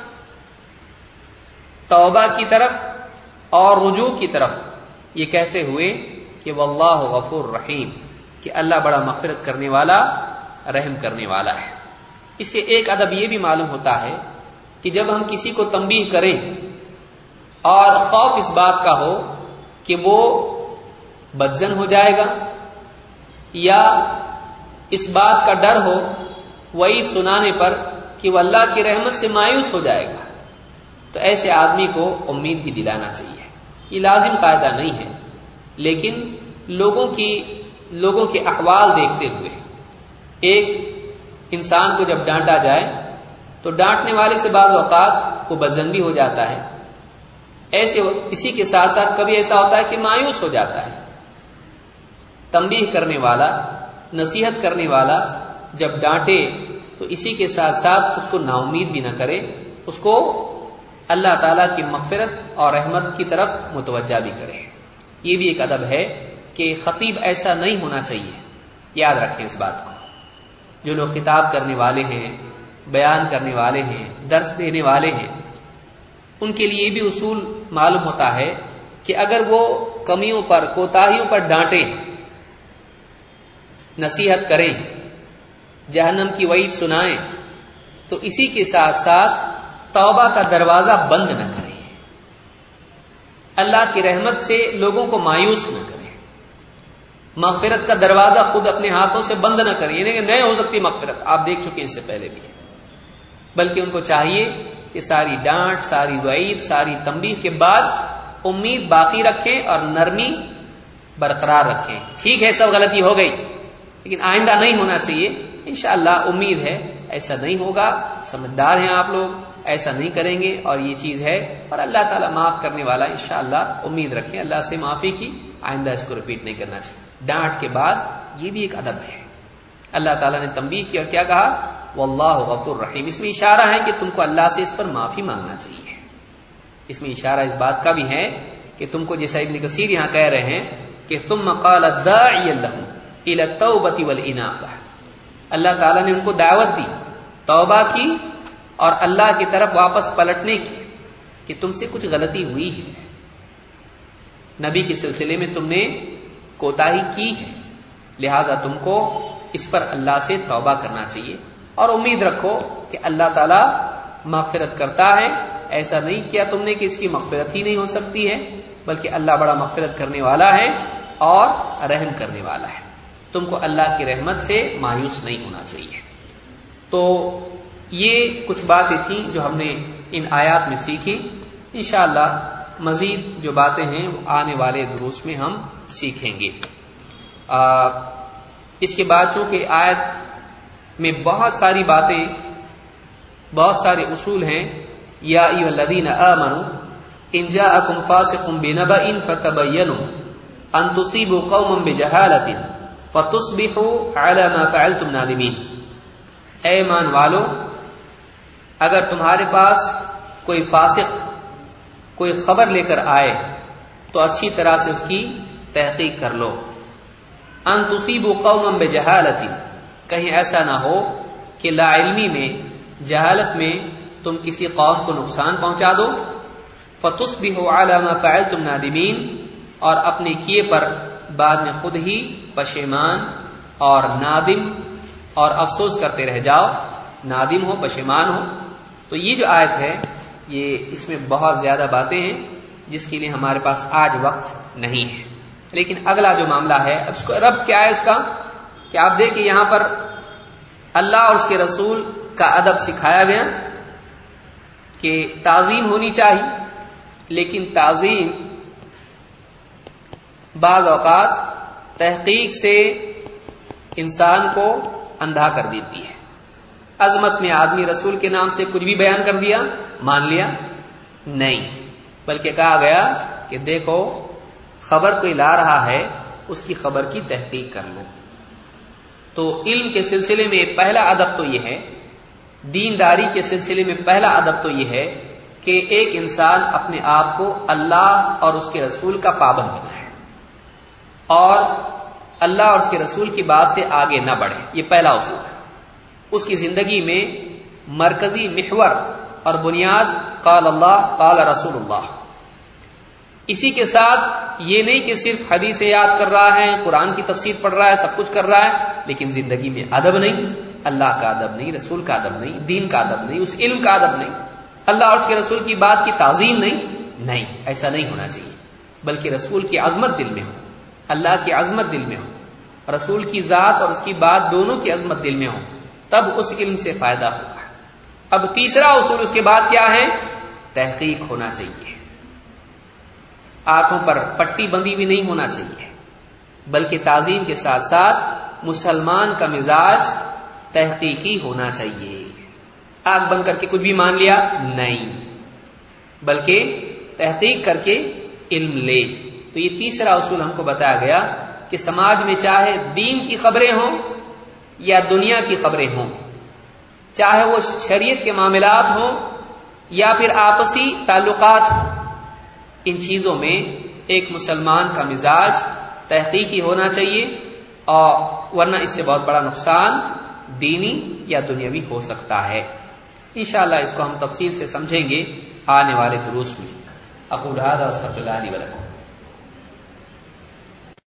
توبہ کی طرف اور رجوع کی طرف، یہ کہتے ہوئے کہ واللہ غفور رحیم، کہ اللہ بڑا مغفرت کرنے والا، رحم کرنے والا ہے. اس سے ایک ادب یہ بھی معلوم ہوتا ہے کہ جب ہم کسی کو تنبیہ کریں اور خوف اس بات کا ہو کہ وہ بدزن ہو جائے گا، یا اس بات کا ڈر ہو وعید سنانے پر کہ وہ اللہ کی رحمت سے مایوس ہو جائے گا، تو ایسے آدمی کو امید بھی دلانا چاہیے. یہ لازم قاعدہ نہیں ہے، لیکن لوگوں کی لوگوں کے احوال دیکھتے ہوئے ایک انسان کو جب ڈانٹا جائے تو ڈانٹنے والے سے بعض اوقات وہ بدزن بھی ہو جاتا ہے. ایسے اسی کے ساتھ ساتھ کبھی ایسا ہوتا ہے کہ مایوس ہو جاتا ہے. تنبیہ کرنے والا، نصیحت کرنے والا جب ڈانٹے تو اسی کے ساتھ ساتھ اس کو نا امید بھی نہ کرے، اس کو اللہ تعالیٰ کی مغفرت اور رحمت کی طرف متوجہ بھی کرے. یہ بھی ایک ادب ہے کہ خطیب ایسا نہیں ہونا چاہیے. یاد رکھیں اس بات کو. جو لوگ خطاب کرنے والے ہیں، بیان کرنے والے ہیں، درس دینے والے ہیں، ان کے لیے بھی اصول معلوم ہوتا ہے کہ اگر وہ کمیوں پر، کوتاہیوں پر ڈانٹیں، نصیحت کریں، جہنم کی وعید سنائیں، تو اسی کے ساتھ ساتھ توبہ کا دروازہ بند نہ کریں، اللہ کی رحمت سے لوگوں کو مایوس نہ کریں، مغفرت کا دروازہ خود اپنے ہاتھوں سے بند نہ کریں. یعنی کہ نہیں ہو سکتی مغفرت، آپ دیکھ چکے اس سے پہلے بھی، بلکہ ان کو چاہیے کہ ساری ڈانٹ، ساری وعید، ساری تنبیہ کے بعد امید باقی رکھیں اور نرمی برقرار رکھیں. ٹھیک ہے سب غلطی ہو گئی، لیکن آئندہ نہیں ہونا چاہیے. انشاءاللہ امید ہے ایسا نہیں ہوگا، سمجھدار ہیں آپ لوگ، ایسا نہیں کریں گے، اور یہ چیز ہے، اور اللہ تعالیٰ معاف کرنے والا. انشاءاللہ امید رکھیں اللہ سے معافی کی، آئندہ اس کو رپیٹ نہیں کرنا چاہیے. ڈانٹ کے بعد یہ بھی ایک ادب ہے. اللہ تعالیٰ نے تنبیہ کی اور کیا کہا؟ واللہ غفور رحیم. اس میں اشارہ ہے کہ تم کو اللہ سے اس پر معافی مانگنا چاہیے. اس میں اشارہ اس بات کا بھی ہے کہ تم کو جیسا ابن کثیر یہاں کہہ رہے ہیں کہ ثم قال الداعی لهم الى التوبة والانابة، اللہ تعالیٰ نے ان کو دعوت دی توبہ کی اور اللہ کی طرف واپس پلٹنے کی کہ تم سے کچھ غلطی ہوئی ہے، نبی کے سلسلے میں تم نے کوتاہی کی ہے، لہذا تم کو اس پر اللہ سے توبہ کرنا چاہیے اور امید رکھو کہ اللہ تعالیٰ مغفرت کرتا ہے. ایسا نہیں کیا تم نے کہ اس کی مغفرت ہی نہیں ہو سکتی ہے، بلکہ اللہ بڑا مغفرت کرنے والا ہے اور رحم کرنے والا ہے. تم کو اللہ کی رحمت سے مایوس نہیں ہونا چاہیے. تو یہ کچھ باتیں تھیں جو ہم نے ان آیات میں سیکھی. انشاءاللہ مزید جو باتیں ہیں وہ آنے والے دروس میں ہم سیکھیں گے. آ, اس کے بعد چونکہ آیت میں بہت ساری باتیں، بہت سارے اصول ہیں. یا ایھا الذین آمنوا ان جاءکم فاسق بنبأ فتبینوا ان تصیبوا قوما بجہالۃ فتصبحوا علی ما فعلتم نادمین. اے ایمان والو، اگر تمہارے پاس کوئی فاسق کوئی خبر لے کر آئے تو اچھی طرح سے اس کی تحقیق کر لو. ان تصیبوا قوما بجہالۃ، کہیں ایسا نہ ہو کہ لا علمی میں، جہالت میں تم کسی قوم کو نقصان پہنچا دو. فتصبحوا علی ما فعلتم نادمین، اور اپنے کیے پر بعد میں خود ہی پشیمان اور نادم اور افسوس کرتے رہ جاؤ، نادم ہو، پشیمان ہو. تو یہ جو آیت ہے یہ اس میں بہت زیادہ باتیں ہیں جس کے لیے ہمارے پاس آج وقت نہیں ہے. لیکن اگلا جو معاملہ ہے، اب اس کو ربط کیا ہے اس کا، کہ آپ دیکھیں یہاں پر اللہ اور اس کے رسول کا ادب سکھایا گیا کہ تعظیم ہونی چاہیے، لیکن تعظیم بعض اوقات تحقیق سے انسان کو اندھا کر دیتی ہے. عظمت میں آدمی رسول کے نام سے کچھ بھی بیان کر دیا، مان لیا نہیں، بلکہ کہا گیا کہ دیکھو خبر کوئی لا رہا ہے اس کی خبر کی تحقیق کر لو. تو علم کے سلسلے میں پہلا ادب تو یہ ہے، دینداری کے سلسلے میں پہلا ادب تو یہ ہے کہ ایک انسان اپنے آپ کو اللہ اور اس کے رسول کا پابند بنائے اور اللہ اور اس کے رسول کی بات سے آگے نہ بڑھے. یہ پہلا اصول ہے. اس کی زندگی میں مرکزی محور اور بنیاد قال اللہ قال رسول اللہ. اسی کے ساتھ یہ نہیں کہ صرف حدیث یاد کر رہا ہے، قرآن کی تفسیر پڑھ رہا ہے، سب کچھ کر رہا ہے، لیکن زندگی میں ادب نہیں، اللہ کا ادب نہیں، رسول کا ادب نہیں، دین کا ادب نہیں، اس علم کا ادب نہیں، اللہ اور اس کے رسول کی بات کی تعظیم نہیں. نہیں، ایسا نہیں ہونا چاہیے، بلکہ رسول کی عظمت دل میں ہو، اللہ کی عظمت دل میں ہو، رسول کی ذات اور اس کی بات دونوں کی عظمت دل میں ہو، تب اس علم سے فائدہ ہوگا. اب تیسرا اصول اس کے بعد کیا ہے؟ تحقیق ہونا چاہیے. آنکھوں پر پٹی بندی بھی نہیں ہونا چاہیے، بلکہ تعظیم کے ساتھ ساتھ مسلمان کا مزاج تحقیقی ہونا چاہیے. آنکھ بند کر کے کچھ بھی مان لیا نہیں، بلکہ تحقیق کر کے علم لے. تو یہ تیسرا اصول ہم کو بتایا گیا کہ سماج میں چاہے دین کی خبریں ہوں یا دنیا کی خبریں ہوں، چاہے وہ شریعت کے معاملات ہوں یا پھر آپسی تعلقات ہوں، ان چیزوں میں ایک مسلمان کا مزاج تحقیقی ہونا چاہیے، اور ورنہ اس سے بہت بڑا نقصان دینی یا دنیاوی ہو سکتا ہے. انشاءاللہ اس کو ہم تفصیل سے سمجھیں گے آنے والے دروس میں. اقول ھذا واستغفر اللہ لی ولکم.